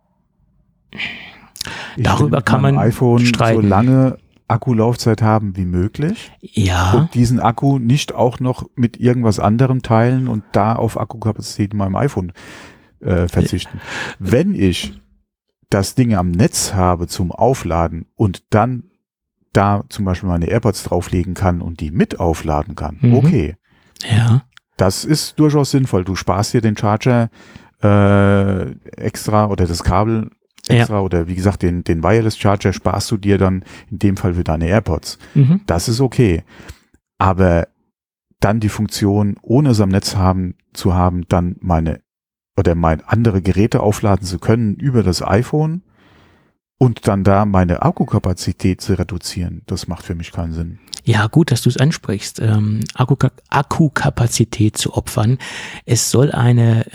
Darüber kann man iPhone streiten. So lange Akkulaufzeit haben wie möglich. Ja. Und diesen Akku nicht auch noch mit irgendwas anderem teilen und da auf Akkukapazität in meinem iPhone verzichten. Wenn ich das Ding am Netz habe zum Aufladen und dann da zum Beispiel meine AirPods drauflegen kann und die mit aufladen kann, okay. Ja. Das ist durchaus sinnvoll. Du sparst dir den Charger extra oder das Kabel extra oder wie gesagt den Wireless Charger sparst du dir dann in dem Fall für deine AirPods. Das ist okay. Aber dann die Funktion, ohne es am Netz zu haben, dann meine andere Geräte aufladen zu können über das iPhone und dann da meine Akkukapazität zu reduzieren, das macht für mich keinen Sinn. Ja, gut, dass du es ansprichst. Akkukapazität zu opfern. Es soll eine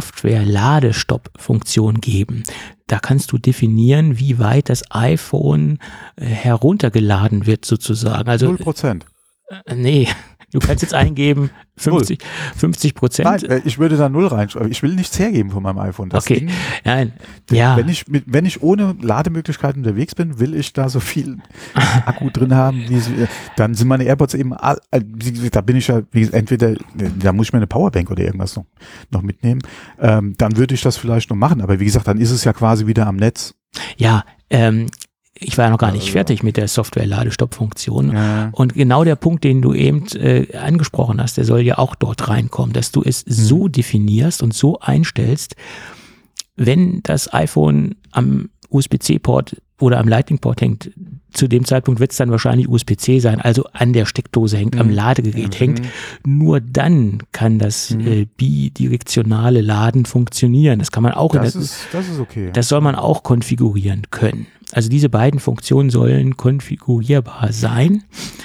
Software-Ladestopp-Funktion geben. Da kannst du definieren, wie weit das iPhone heruntergeladen wird sozusagen. Also 0%. Nee, du kannst jetzt eingeben 50%. Nein, ich würde da 0 reinschreiben. Ich will nichts hergeben von meinem iPhone. Das okay, Ding, nein, ja. Wenn ich ohne Lademöglichkeiten unterwegs bin, will ich da so viel Akku drin haben, dann sind meine AirPods eben, da bin ich ja, entweder, da muss ich mir eine Powerbank oder irgendwas noch mitnehmen, dann würde ich das vielleicht noch machen, aber wie gesagt, dann ist es ja quasi wieder am Netz. Ja, ich war ja noch gar nicht fertig mit der Software-Ladestopp-Funktion. Ja. Und genau der Punkt, den du eben angesprochen hast, der soll ja auch dort reinkommen, dass du es so definierst und so einstellst, wenn das iPhone am USB-C-Port oder am Lightning-Port hängt, zu dem Zeitpunkt wird es dann wahrscheinlich USB-C sein, also an der Steckdose hängt, am Ladegerät hängt. Nur dann kann das bidirektionale Laden funktionieren. Das kann man auch das ist okay. Das soll man auch konfigurieren können. Also diese beiden Funktionen sollen konfigurierbar sein.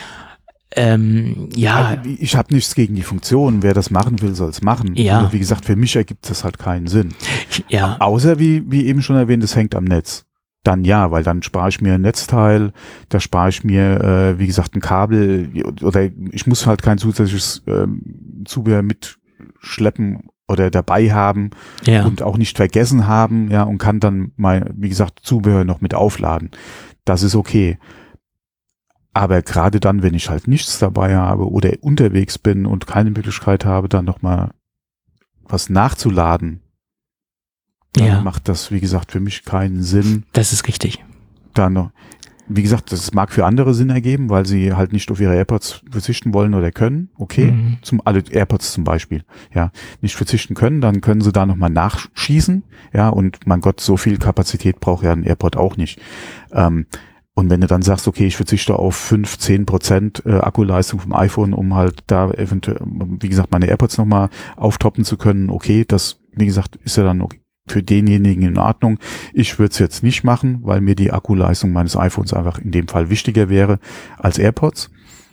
Ja. Ich habe nichts gegen die Funktion. Wer das machen will, soll es machen. Ja. Aber wie gesagt, für mich ergibt das halt keinen Sinn. Ja. Außer, wie eben schon erwähnt, es hängt am Netz. Dann ja, weil dann spare ich mir ein Netzteil, da spare ich mir, wie gesagt, ein Kabel oder ich muss halt kein zusätzliches Zubehör mitschleppen oder dabei haben und auch nicht vergessen haben, ja, und kann dann wie gesagt, Zubehör noch mit aufladen. Das ist okay. Aber gerade dann, wenn ich halt nichts dabei habe oder unterwegs bin und keine Möglichkeit habe, dann nochmal was nachzuladen, dann macht das, wie gesagt, für mich keinen Sinn. Das ist richtig. Da noch, wie gesagt, das mag für andere Sinn ergeben, weil sie halt nicht auf ihre AirPods verzichten wollen oder können. Okay, alle AirPods zum Beispiel, ja, nicht verzichten können, dann können sie da nochmal nachschießen, ja, und mein Gott, so viel Kapazität braucht ja ein AirPod auch nicht. Und wenn du dann sagst, okay, ich verzichte auf 5-10% Akkuleistung vom iPhone, um halt da eventuell, wie gesagt, meine AirPods nochmal auftoppen zu können, okay, das, wie gesagt, ist ja dann okay, für denjenigen in Ordnung. Ich würde es jetzt nicht machen, weil mir die Akkuleistung meines iPhones einfach in dem Fall wichtiger wäre als AirPods.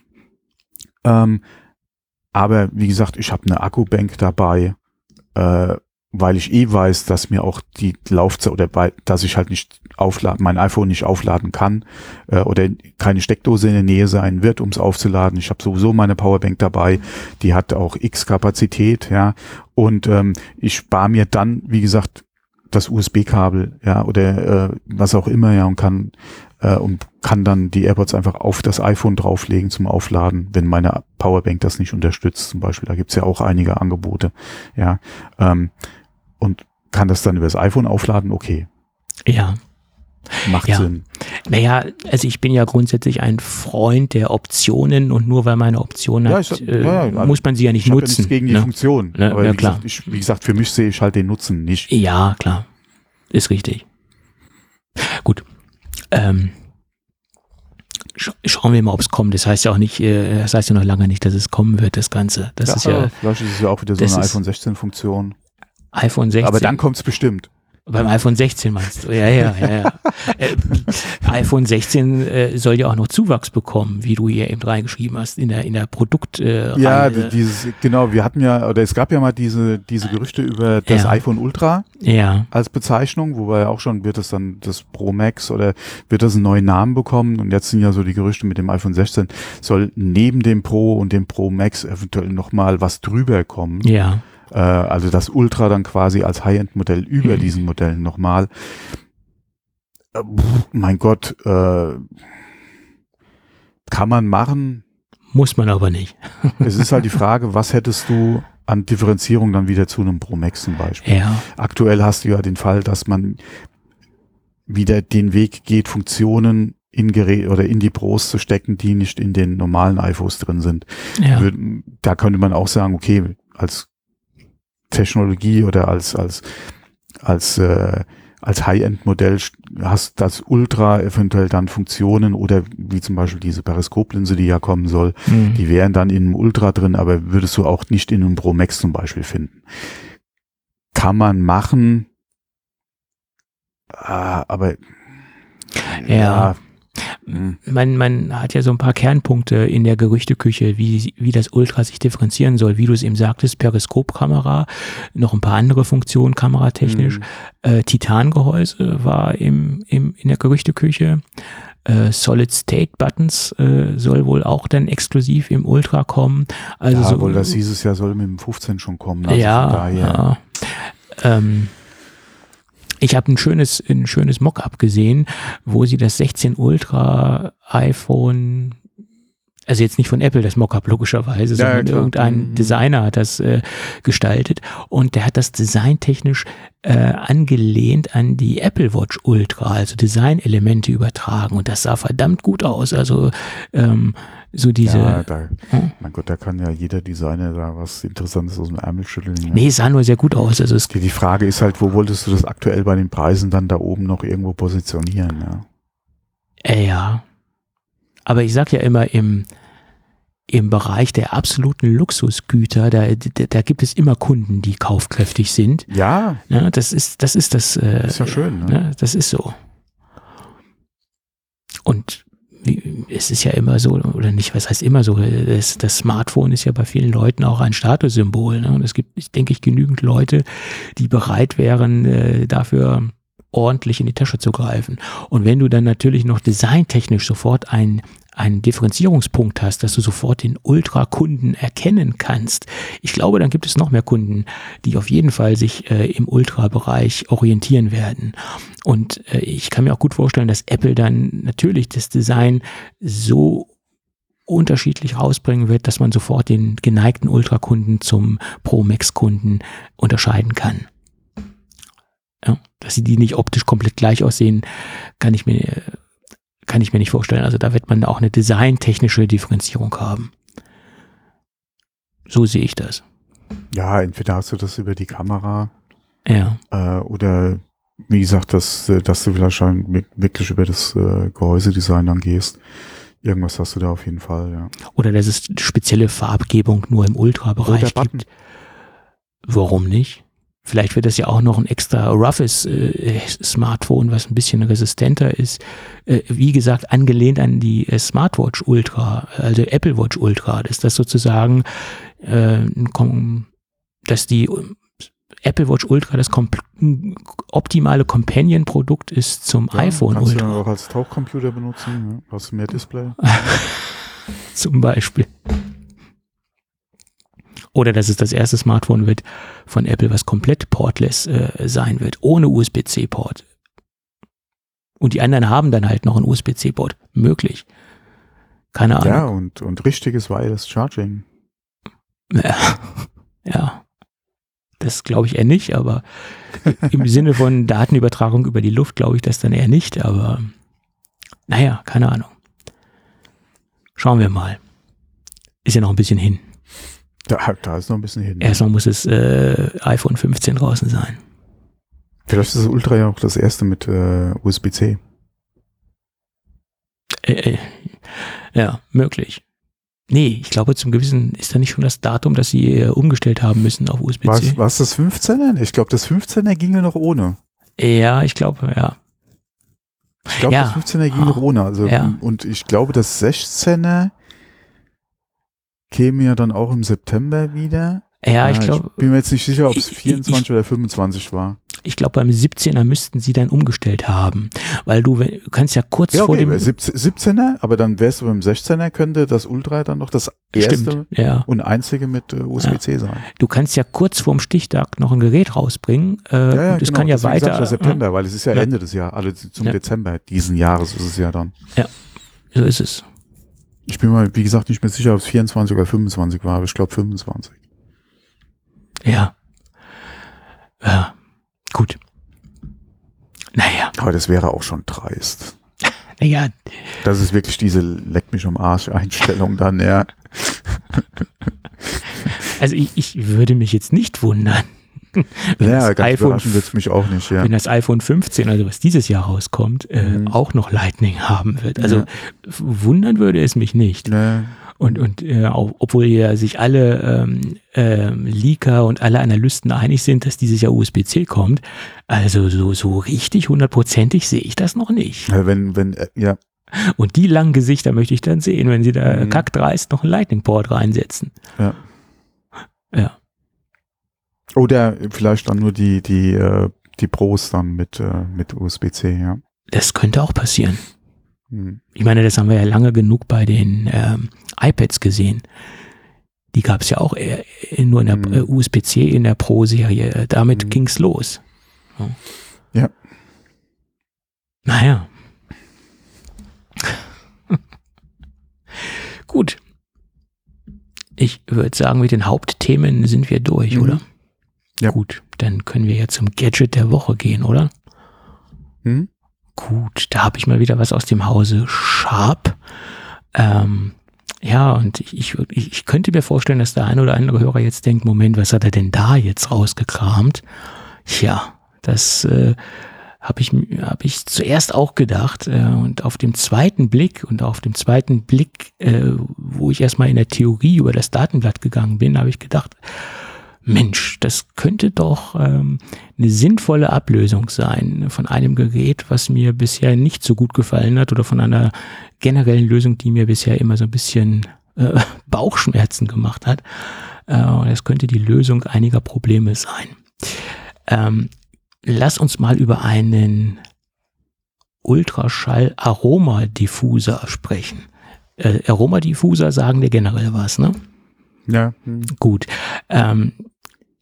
Aber wie gesagt, ich habe eine Akkubank dabei, weil ich weiß, dass mir auch die Laufzeit oder dass ich halt nicht mein iPhone nicht aufladen kann oder keine Steckdose in der Nähe sein wird, um es aufzuladen. Ich habe sowieso meine Powerbank dabei, die hat auch X Kapazität, ja, und ich spare mir dann, wie gesagt, das USB-Kabel, ja, oder was auch immer, ja, und kann dann die AirPods einfach auf das iPhone drauflegen zum Aufladen, wenn meine Powerbank das nicht unterstützt, zum Beispiel. Da gibt's ja auch einige Angebote, ja, und kann das dann über das iPhone aufladen? Okay. Ja. Macht Sinn. Naja, also ich bin ja grundsätzlich ein Freund der Optionen und nur weil man eine Option hat, muss man sie ja nicht nutzen. Ich habe ja nichts gegen die Funktion. Ne? Aber klar. Wie gesagt, für mich sehe ich halt den Nutzen nicht. Ja, klar. Ist richtig. Gut. Schauen wir mal, ob es kommt. Das heißt ja auch nicht, das heißt ja noch lange nicht, dass es kommen wird, das Ganze. Das ist ja, vielleicht ist es ja auch wieder so eine iPhone 16 Funktion. iPhone 16. Aber dann kommt es bestimmt. Beim iPhone 16 meinst du? Ja. iPhone 16 soll ja auch noch Zuwachs bekommen, wie du hier eben reingeschrieben hast, in der Produktreihe. Ja, genau, wir hatten ja, oder es gab ja mal diese Gerüchte über das iPhone Ultra als Bezeichnung, wobei auch schon wird es dann das Pro Max oder wird das einen neuen Namen bekommen, und jetzt sind ja so die Gerüchte mit dem iPhone 16, soll neben dem Pro und dem Pro Max eventuell nochmal was drüber kommen. Ja. Also das Ultra dann quasi als High-End-Modell über diesen Modellen nochmal. Mein Gott, kann man machen. Muss man aber nicht. Es ist halt die Frage, was hättest du an Differenzierung dann wieder zu einem Pro Max zum Beispiel? Ja. Aktuell hast du ja den Fall, dass man wieder den Weg geht, Funktionen in Gerät oder in die Pros zu stecken, die nicht in den normalen iPhones drin sind. Ja. Da könnte man auch sagen, okay, als Technologie oder als High-End-Modell hast das Ultra eventuell dann Funktionen oder wie zum Beispiel diese Periskoplinse, die ja kommen soll, die wären dann in einem Ultra drin, aber würdest du auch nicht in einem Pro Max zum Beispiel finden. Kann man machen, aber ja. Man hat ja so ein paar Kernpunkte in der Gerüchteküche, wie das Ultra sich differenzieren soll, wie du es eben sagtest, Periskopkamera, noch ein paar andere Funktionen kameratechnisch, Titangehäuse war in der Gerüchteküche, Solid-State-Buttons soll wohl auch dann exklusiv im Ultra kommen. Also ja, wohl, das hieß es ja, soll mit dem 15 schon kommen. Also ja. Ich habe ein schönes Mock-up gesehen, wo sie das 16 Ultra iPhone, also jetzt nicht von Apple das Mock-up logischerweise, sondern irgendein Designer hat das gestaltet, und der hat das designtechnisch angelehnt an die Apple Watch Ultra, also Designelemente übertragen, und das sah verdammt gut aus. Also so diese. Mein Gott, da kann ja jeder Designer da was Interessantes aus dem Ärmel schütteln. Ne? Nee, es sah nur sehr gut aus. Also die Frage ist halt, wo wolltest du das aktuell bei den Preisen dann da oben noch irgendwo positionieren? Ja. Ja. Aber ich sag ja immer, im Bereich der absoluten Luxusgüter, da gibt es immer Kunden, die kaufkräftig sind. Ja. Das ist das. Ist ja schön, ne? Das ist so. Und es ist ja immer so, oder nicht, was heißt immer so, das Smartphone ist ja bei vielen Leuten auch ein Statussymbol. Ne? Und es gibt, denke ich, genügend Leute, die bereit wären, dafür ordentlich in die Tasche zu greifen. Und wenn du dann natürlich noch designtechnisch sofort einen Differenzierungspunkt hast, dass du sofort den Ultra-Kunden erkennen kannst, ich glaube, dann gibt es noch mehr Kunden, die auf jeden Fall sich im Ultra-Bereich orientieren werden. Und ich kann mir auch gut vorstellen, dass Apple dann natürlich das Design so unterschiedlich rausbringen wird, dass man sofort den geneigten Ultra-Kunden zum Pro-Max-Kunden unterscheiden kann. Ja, dass die nicht optisch komplett gleich aussehen, kann ich mir nicht vorstellen. Also da wird man auch eine designtechnische Differenzierung haben. So sehe ich das. Ja, entweder hast du das über die Kamera Ja. Oder wie gesagt, dass du vielleicht schon wirklich über das Gehäusedesign dann gehst. Irgendwas hast du da auf jeden Fall, ja. Oder dass es spezielle Farbgebung nur im Ultra-Bereich gibt. Warum nicht? Vielleicht wird das ja auch noch ein extra roughes Smartphone, was ein bisschen resistenter ist. Wie gesagt, angelehnt an die Smartwatch Ultra, also Apple Watch Ultra. Dass das sozusagen, dass die Apple Watch Ultra das optimale Companion-Produkt ist zum iPhone kannst Ultra. Kannst du auch als Tauchcomputer benutzen, ja? Hast du mehr Display? Zum Beispiel. Oder dass es das erste Smartphone wird von Apple, was komplett portless sein wird, ohne USB-C-Port. Und die anderen haben dann halt noch einen USB-C-Port. Möglich. Keine Ahnung. Ja, und richtiges Wireless Charging. Ja. Das glaube ich eher nicht, aber im Sinne von Datenübertragung über die Luft glaube ich das dann eher nicht, aber naja, keine Ahnung. Schauen wir mal. Ist ja noch ein bisschen hin. Da ist noch ein bisschen hin. Erstmal muss das iPhone 15 draußen sein. Vielleicht ist das Ultra ja auch das erste mit USB-C. Ja, möglich. Nee, ich glaube zum gewissen, ist da nicht schon das Datum, dass sie umgestellt haben müssen auf USB-C? War es das 15er? Ich glaube, das 15er ginge noch ohne. Ja, ich glaube, ja. Ich glaube, das 15er ging noch ohne. Also, und ich glaube, das 16er käme ja dann auch im September wieder. Ja, ich glaube. Ich bin mir jetzt nicht sicher, ob es 24 oder 25 war. Ich glaube, beim 17er müssten sie dann umgestellt haben. Weil du kannst ja kurz vor dem 17er, aber dann wärst du beim 16er, könnte das Ultra dann noch das erste und einzige mit USB-C sein. Du kannst ja kurz vorm Stichtag noch ein Gerät rausbringen. Und es kann ja weiter. September, weil es ist ja Ende des Jahres, also zum Dezember diesen Jahres ist es ja dann. Ja, so ist es. Ich bin mal, wie gesagt, nicht mehr sicher, ob es 24 oder 25 war, aber ich glaube 25. Ja. Ja. Gut. Naja. Aber das wäre auch schon dreist. Naja. Das ist wirklich diese Leck mich am Arsch Einstellung dann, ja. Also ich würde mich jetzt nicht wundern. Ja, ganz überraschen wird es mich auch nicht, ja. Wenn das iPhone 15, also was dieses Jahr rauskommt, auch noch Lightning haben wird. Also wundern würde es mich nicht. Ja. Und auch, obwohl ja sich alle Leaker und alle Analysten einig sind, dass dieses Jahr USB-C kommt, also so richtig 100%ig sehe ich das noch nicht. Ja. Und die langen Gesichter möchte ich dann sehen, wenn sie da kackdreist noch einen Lightning-Port reinsetzen. Ja. Ja. Oder vielleicht dann nur die Pros dann mit USB-C, ja. Das könnte auch passieren. Ich meine, das haben wir ja lange genug bei den iPads gesehen. Die gab es ja auch nur in der USB-C in der Pro-Serie. Damit ging's los. Ja. Naja. Gut. Ich würde sagen, mit den Hauptthemen sind wir durch, oder? Ja. Gut, dann können wir ja zum Gadget der Woche gehen, oder? Gut, da habe ich mal wieder was aus dem Hause Sharp. Ja, und ich könnte mir vorstellen, dass der ein oder andere Hörer jetzt denkt, Moment, was hat er denn da jetzt rausgekramt? Ja, das habe ich zuerst auch gedacht. Und auf dem zweiten Blick, wo ich erstmal in der Theorie über das Datenblatt gegangen bin, habe ich gedacht, Mensch, das könnte doch eine sinnvolle Ablösung sein von einem Gerät, was mir bisher nicht so gut gefallen hat, oder von einer generellen Lösung, die mir bisher immer so ein bisschen Bauchschmerzen gemacht hat. Das könnte die Lösung einiger Probleme sein. Lass uns mal über einen Ultraschall-Aromadiffuser sprechen. Aromadiffuser sagen dir generell was, ne? Ja. Gut.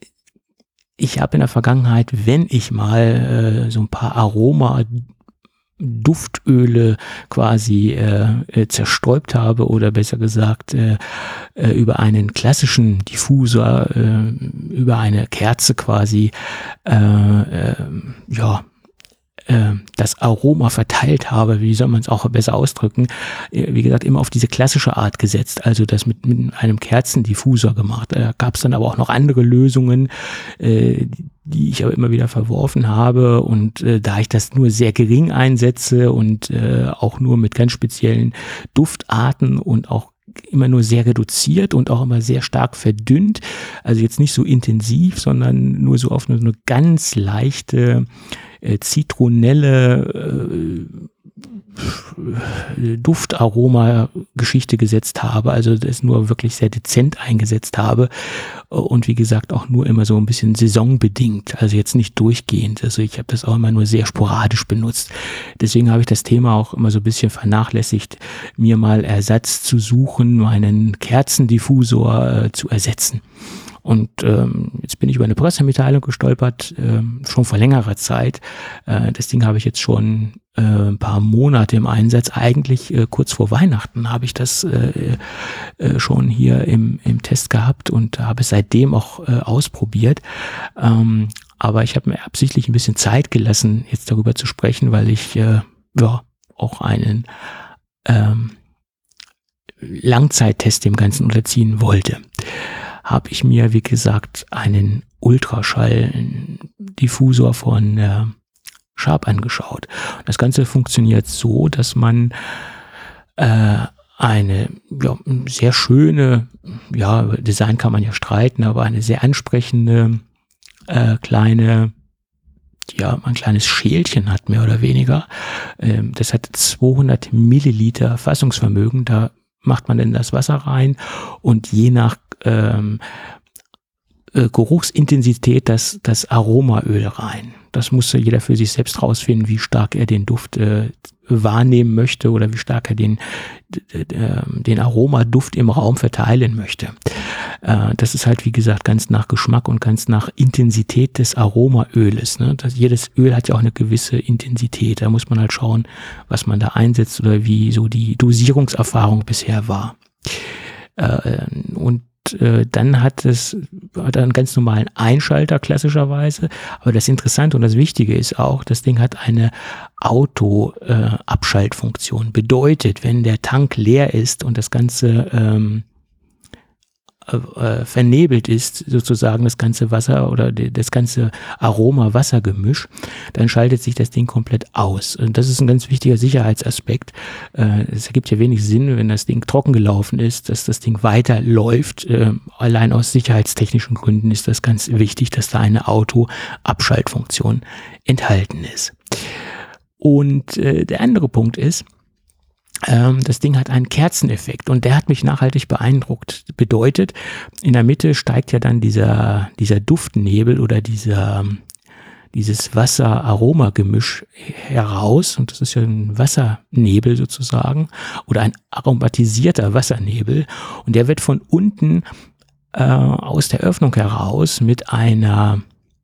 Ich habe in der Vergangenheit, wenn ich mal so ein paar Duftöle quasi zerstäubt habe oder besser gesagt über einen klassischen Diffusor, über eine Kerze quasi das Aroma verteilt habe, wie soll man es auch besser ausdrücken, wie gesagt, immer auf diese klassische Art gesetzt, also das mit einem Kerzendiffusor gemacht. Da gab es dann aber auch noch andere Lösungen, die ich aber immer wieder verworfen habe, und da ich das nur sehr gering einsetze und auch nur mit ganz speziellen Duftarten und auch immer nur sehr reduziert und auch immer sehr stark verdünnt, also jetzt nicht so intensiv, sondern nur so auf eine ganz leichte zitronelle Duftaroma-Geschichte gesetzt habe, also das nur wirklich sehr dezent eingesetzt habe und wie gesagt auch nur immer so ein bisschen saisonbedingt, also jetzt nicht durchgehend, also ich habe das auch immer nur sehr sporadisch benutzt. Deswegen habe ich das Thema auch immer so ein bisschen vernachlässigt, mir mal Ersatz zu suchen, meinen Kerzendiffusor zu ersetzen. Und jetzt bin ich über eine Pressemitteilung gestolpert, schon vor längerer Zeit. Das Ding habe ich jetzt schon ein paar Monate im Einsatz. Eigentlich kurz vor Weihnachten habe ich das schon hier im Test gehabt und habe es seitdem auch ausprobiert. Aber ich habe mir absichtlich ein bisschen Zeit gelassen, jetzt darüber zu sprechen, weil ich auch einen Langzeittest dem Ganzen unterziehen wollte. Habe ich mir, wie gesagt, einen Ultraschall-Diffusor von Sharp angeschaut. Das Ganze funktioniert so, dass man eine sehr schöne, Design kann man ja streiten, aber eine sehr ansprechende ein kleines Schälchen hat, mehr oder weniger. Das hat 200 Milliliter Fassungsvermögen, da macht man denn das Wasser rein und je nach Geruchsintensität das Aromaöl rein. Das muss jeder für sich selbst rausfinden, wie stark er den Duft wahrnehmen möchte oder wie stark er den Aromaduft im Raum verteilen möchte. Das ist halt, wie gesagt, ganz nach Geschmack und ganz nach Intensität des Aromaöles. Ne? Jedes Öl hat ja auch eine gewisse Intensität. Da muss man halt schauen, was man da einsetzt oder wie so die Dosierungserfahrung bisher war. Und dann hat einen ganz normalen Einschalter klassischerweise, aber das Interessante und das Wichtige ist auch, das Ding hat eine Auto-Abschaltfunktion. Bedeutet, wenn der Tank leer ist und das Ganze vernebelt ist, sozusagen das ganze Wasser oder das ganze Aroma-Wasser-Gemisch, dann schaltet sich das Ding komplett aus. Und das ist ein ganz wichtiger Sicherheitsaspekt. Es ergibt ja wenig Sinn, wenn das Ding trocken gelaufen ist, dass das Ding weiterläuft. Allein aus sicherheitstechnischen Gründen ist das ganz wichtig, dass da eine Auto-Abschaltfunktion enthalten ist. Und der andere Punkt ist, das Ding hat einen Kerzeneffekt und der hat mich nachhaltig beeindruckt. Bedeutet, in der Mitte steigt ja dann dieser Duftnebel oder dieses Wasser-Aroma-Gemisch heraus und das ist ja ein Wassernebel sozusagen oder ein aromatisierter Wassernebel und der wird von unten aus der Öffnung heraus mit einer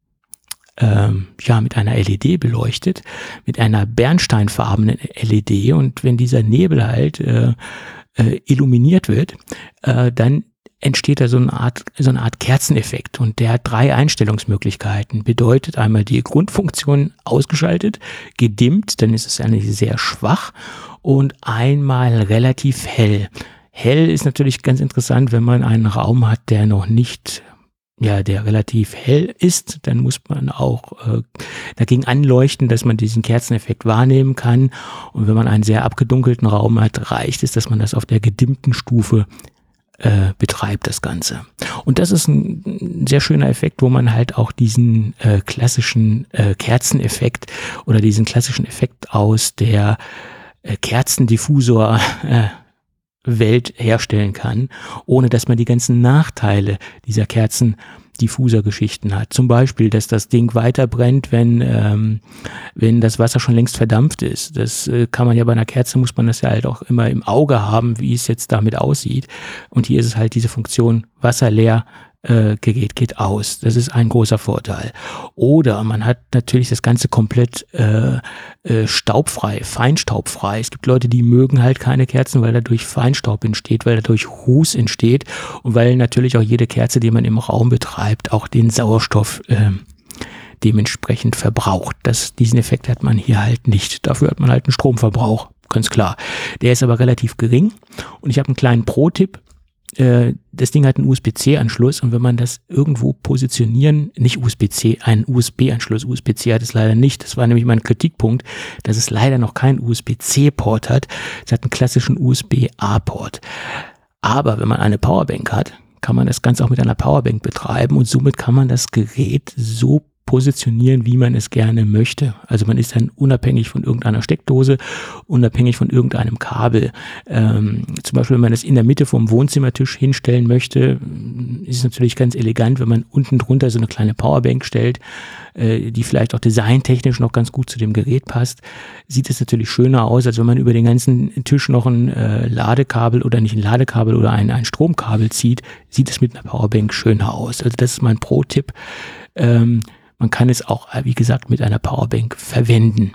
LED beleuchtet, mit einer bernsteinfarbenen LED und wenn dieser Nebel halt illuminiert wird, dann entsteht da so eine Art Kerzeneffekt und der hat 3 Einstellungsmöglichkeiten. Bedeutet einmal die Grundfunktion ausgeschaltet, gedimmt, dann ist es eigentlich sehr schwach und einmal relativ hell. Hell ist natürlich ganz interessant, wenn man einen Raum hat, der noch nicht der relativ hell ist, dann muss man auch dagegen anleuchten, dass man diesen Kerzeneffekt wahrnehmen kann. Und wenn man einen sehr abgedunkelten Raum hat, reicht es, dass man das auf der gedimmten Stufe betreibt, das Ganze. Und das ist ein sehr schöner Effekt, wo man halt auch diesen klassischen Kerzeneffekt oder diesen klassischen Effekt aus der Kerzendiffusor Welt herstellen kann, ohne dass man die ganzen Nachteile dieser Kerzendiffuser-Geschichten hat. Zum Beispiel, dass das Ding weiter brennt, wenn das Wasser schon längst verdampft ist. Das kann man ja bei einer Kerze, muss man das ja halt auch immer im Auge haben, wie es jetzt damit aussieht. Und hier ist es halt diese Funktion wasserleer Gerät geht aus. Das ist ein großer Vorteil. Oder man hat natürlich das Ganze komplett staubfrei, feinstaubfrei. Es gibt Leute, die mögen halt keine Kerzen, weil dadurch Feinstaub entsteht, weil dadurch Ruß entsteht und weil natürlich auch jede Kerze, die man im Raum betreibt, auch den Sauerstoff dementsprechend verbraucht. Diesen Effekt hat man hier halt nicht. Dafür hat man halt einen Stromverbrauch, ganz klar. Der ist aber relativ gering und ich habe einen kleinen Pro-Tipp. Das Ding hat einen USB-C-Anschluss und wenn man das irgendwo positionieren, nicht USB-C, einen USB-Anschluss, USB-C hat es leider nicht, das war nämlich mein Kritikpunkt, dass es leider noch keinen USB-C-Port hat, es hat einen klassischen USB-A-Port. Aber wenn man eine Powerbank hat, kann man das Ganze auch mit einer Powerbank betreiben und somit kann man das Gerät so positionieren, wie man es gerne möchte. Also man ist dann unabhängig von irgendeiner Steckdose, unabhängig von irgendeinem Kabel. Zum Beispiel, wenn man es in der Mitte vom Wohnzimmertisch hinstellen möchte, ist es natürlich ganz elegant, wenn man unten drunter so eine kleine Powerbank stellt, die vielleicht auch designtechnisch noch ganz gut zu dem Gerät passt. Sieht es natürlich schöner aus, als wenn man über den ganzen Tisch noch ein Ladekabel oder nicht ein Ladekabel oder ein Stromkabel zieht, sieht es mit einer Powerbank schöner aus. Also das ist mein Pro-Tipp. Man kann es auch, wie gesagt, mit einer Powerbank verwenden.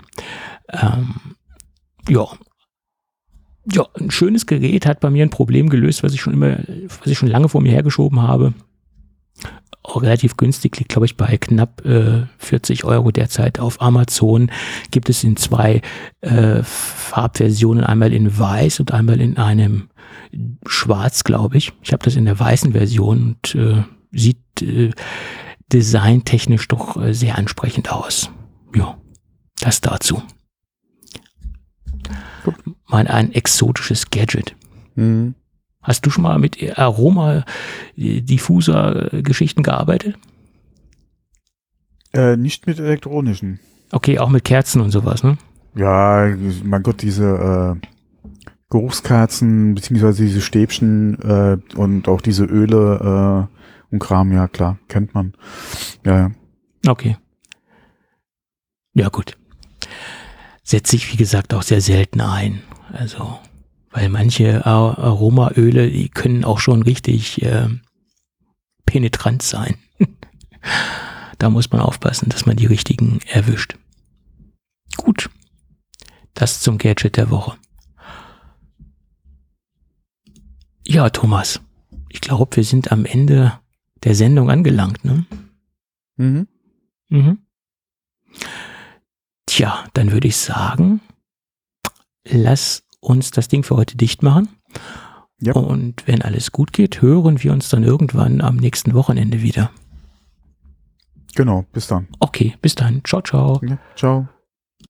Ja, ein schönes Gerät hat bei mir ein Problem gelöst, was ich schon lange vor mir hergeschoben habe. Auch relativ günstig, liegt glaube ich bei knapp 40 € derzeit auf Amazon. Gibt es in 2 Farbversionen, einmal in weiß und einmal in einem schwarz, glaube ich. Ich habe das in der weißen Version und sieht designtechnisch doch sehr ansprechend aus. Ja, das dazu. Gut. Mal ein exotisches Gadget. Mhm. Hast du schon mal mit Aroma-Diffuser-Geschichten gearbeitet? Nicht mit elektronischen. Okay, auch mit Kerzen und sowas, ne? Ja, mein Gott, diese Geruchskerzen, beziehungsweise diese Stäbchen und auch diese Öle und Kram, ja klar, kennt man. Ja. Okay. Ja, gut. Setze ich, wie gesagt, auch sehr selten ein. Also, weil manche Aromaöle, die können auch schon richtig penetrant sein. Da muss man aufpassen, dass man die richtigen erwischt. Gut. Das zum Gadget der Woche. Ja, Thomas. Ich glaube, wir sind am Ende der Sendung angelangt, ne? Mhm. Mhm. Tja, dann würde ich sagen, lass uns das Ding für heute dicht machen. Ja. Und wenn alles gut geht, hören wir uns dann irgendwann am nächsten Wochenende wieder. Genau, bis dann. Okay, bis dann. Ciao, ciao. Ja, ciao.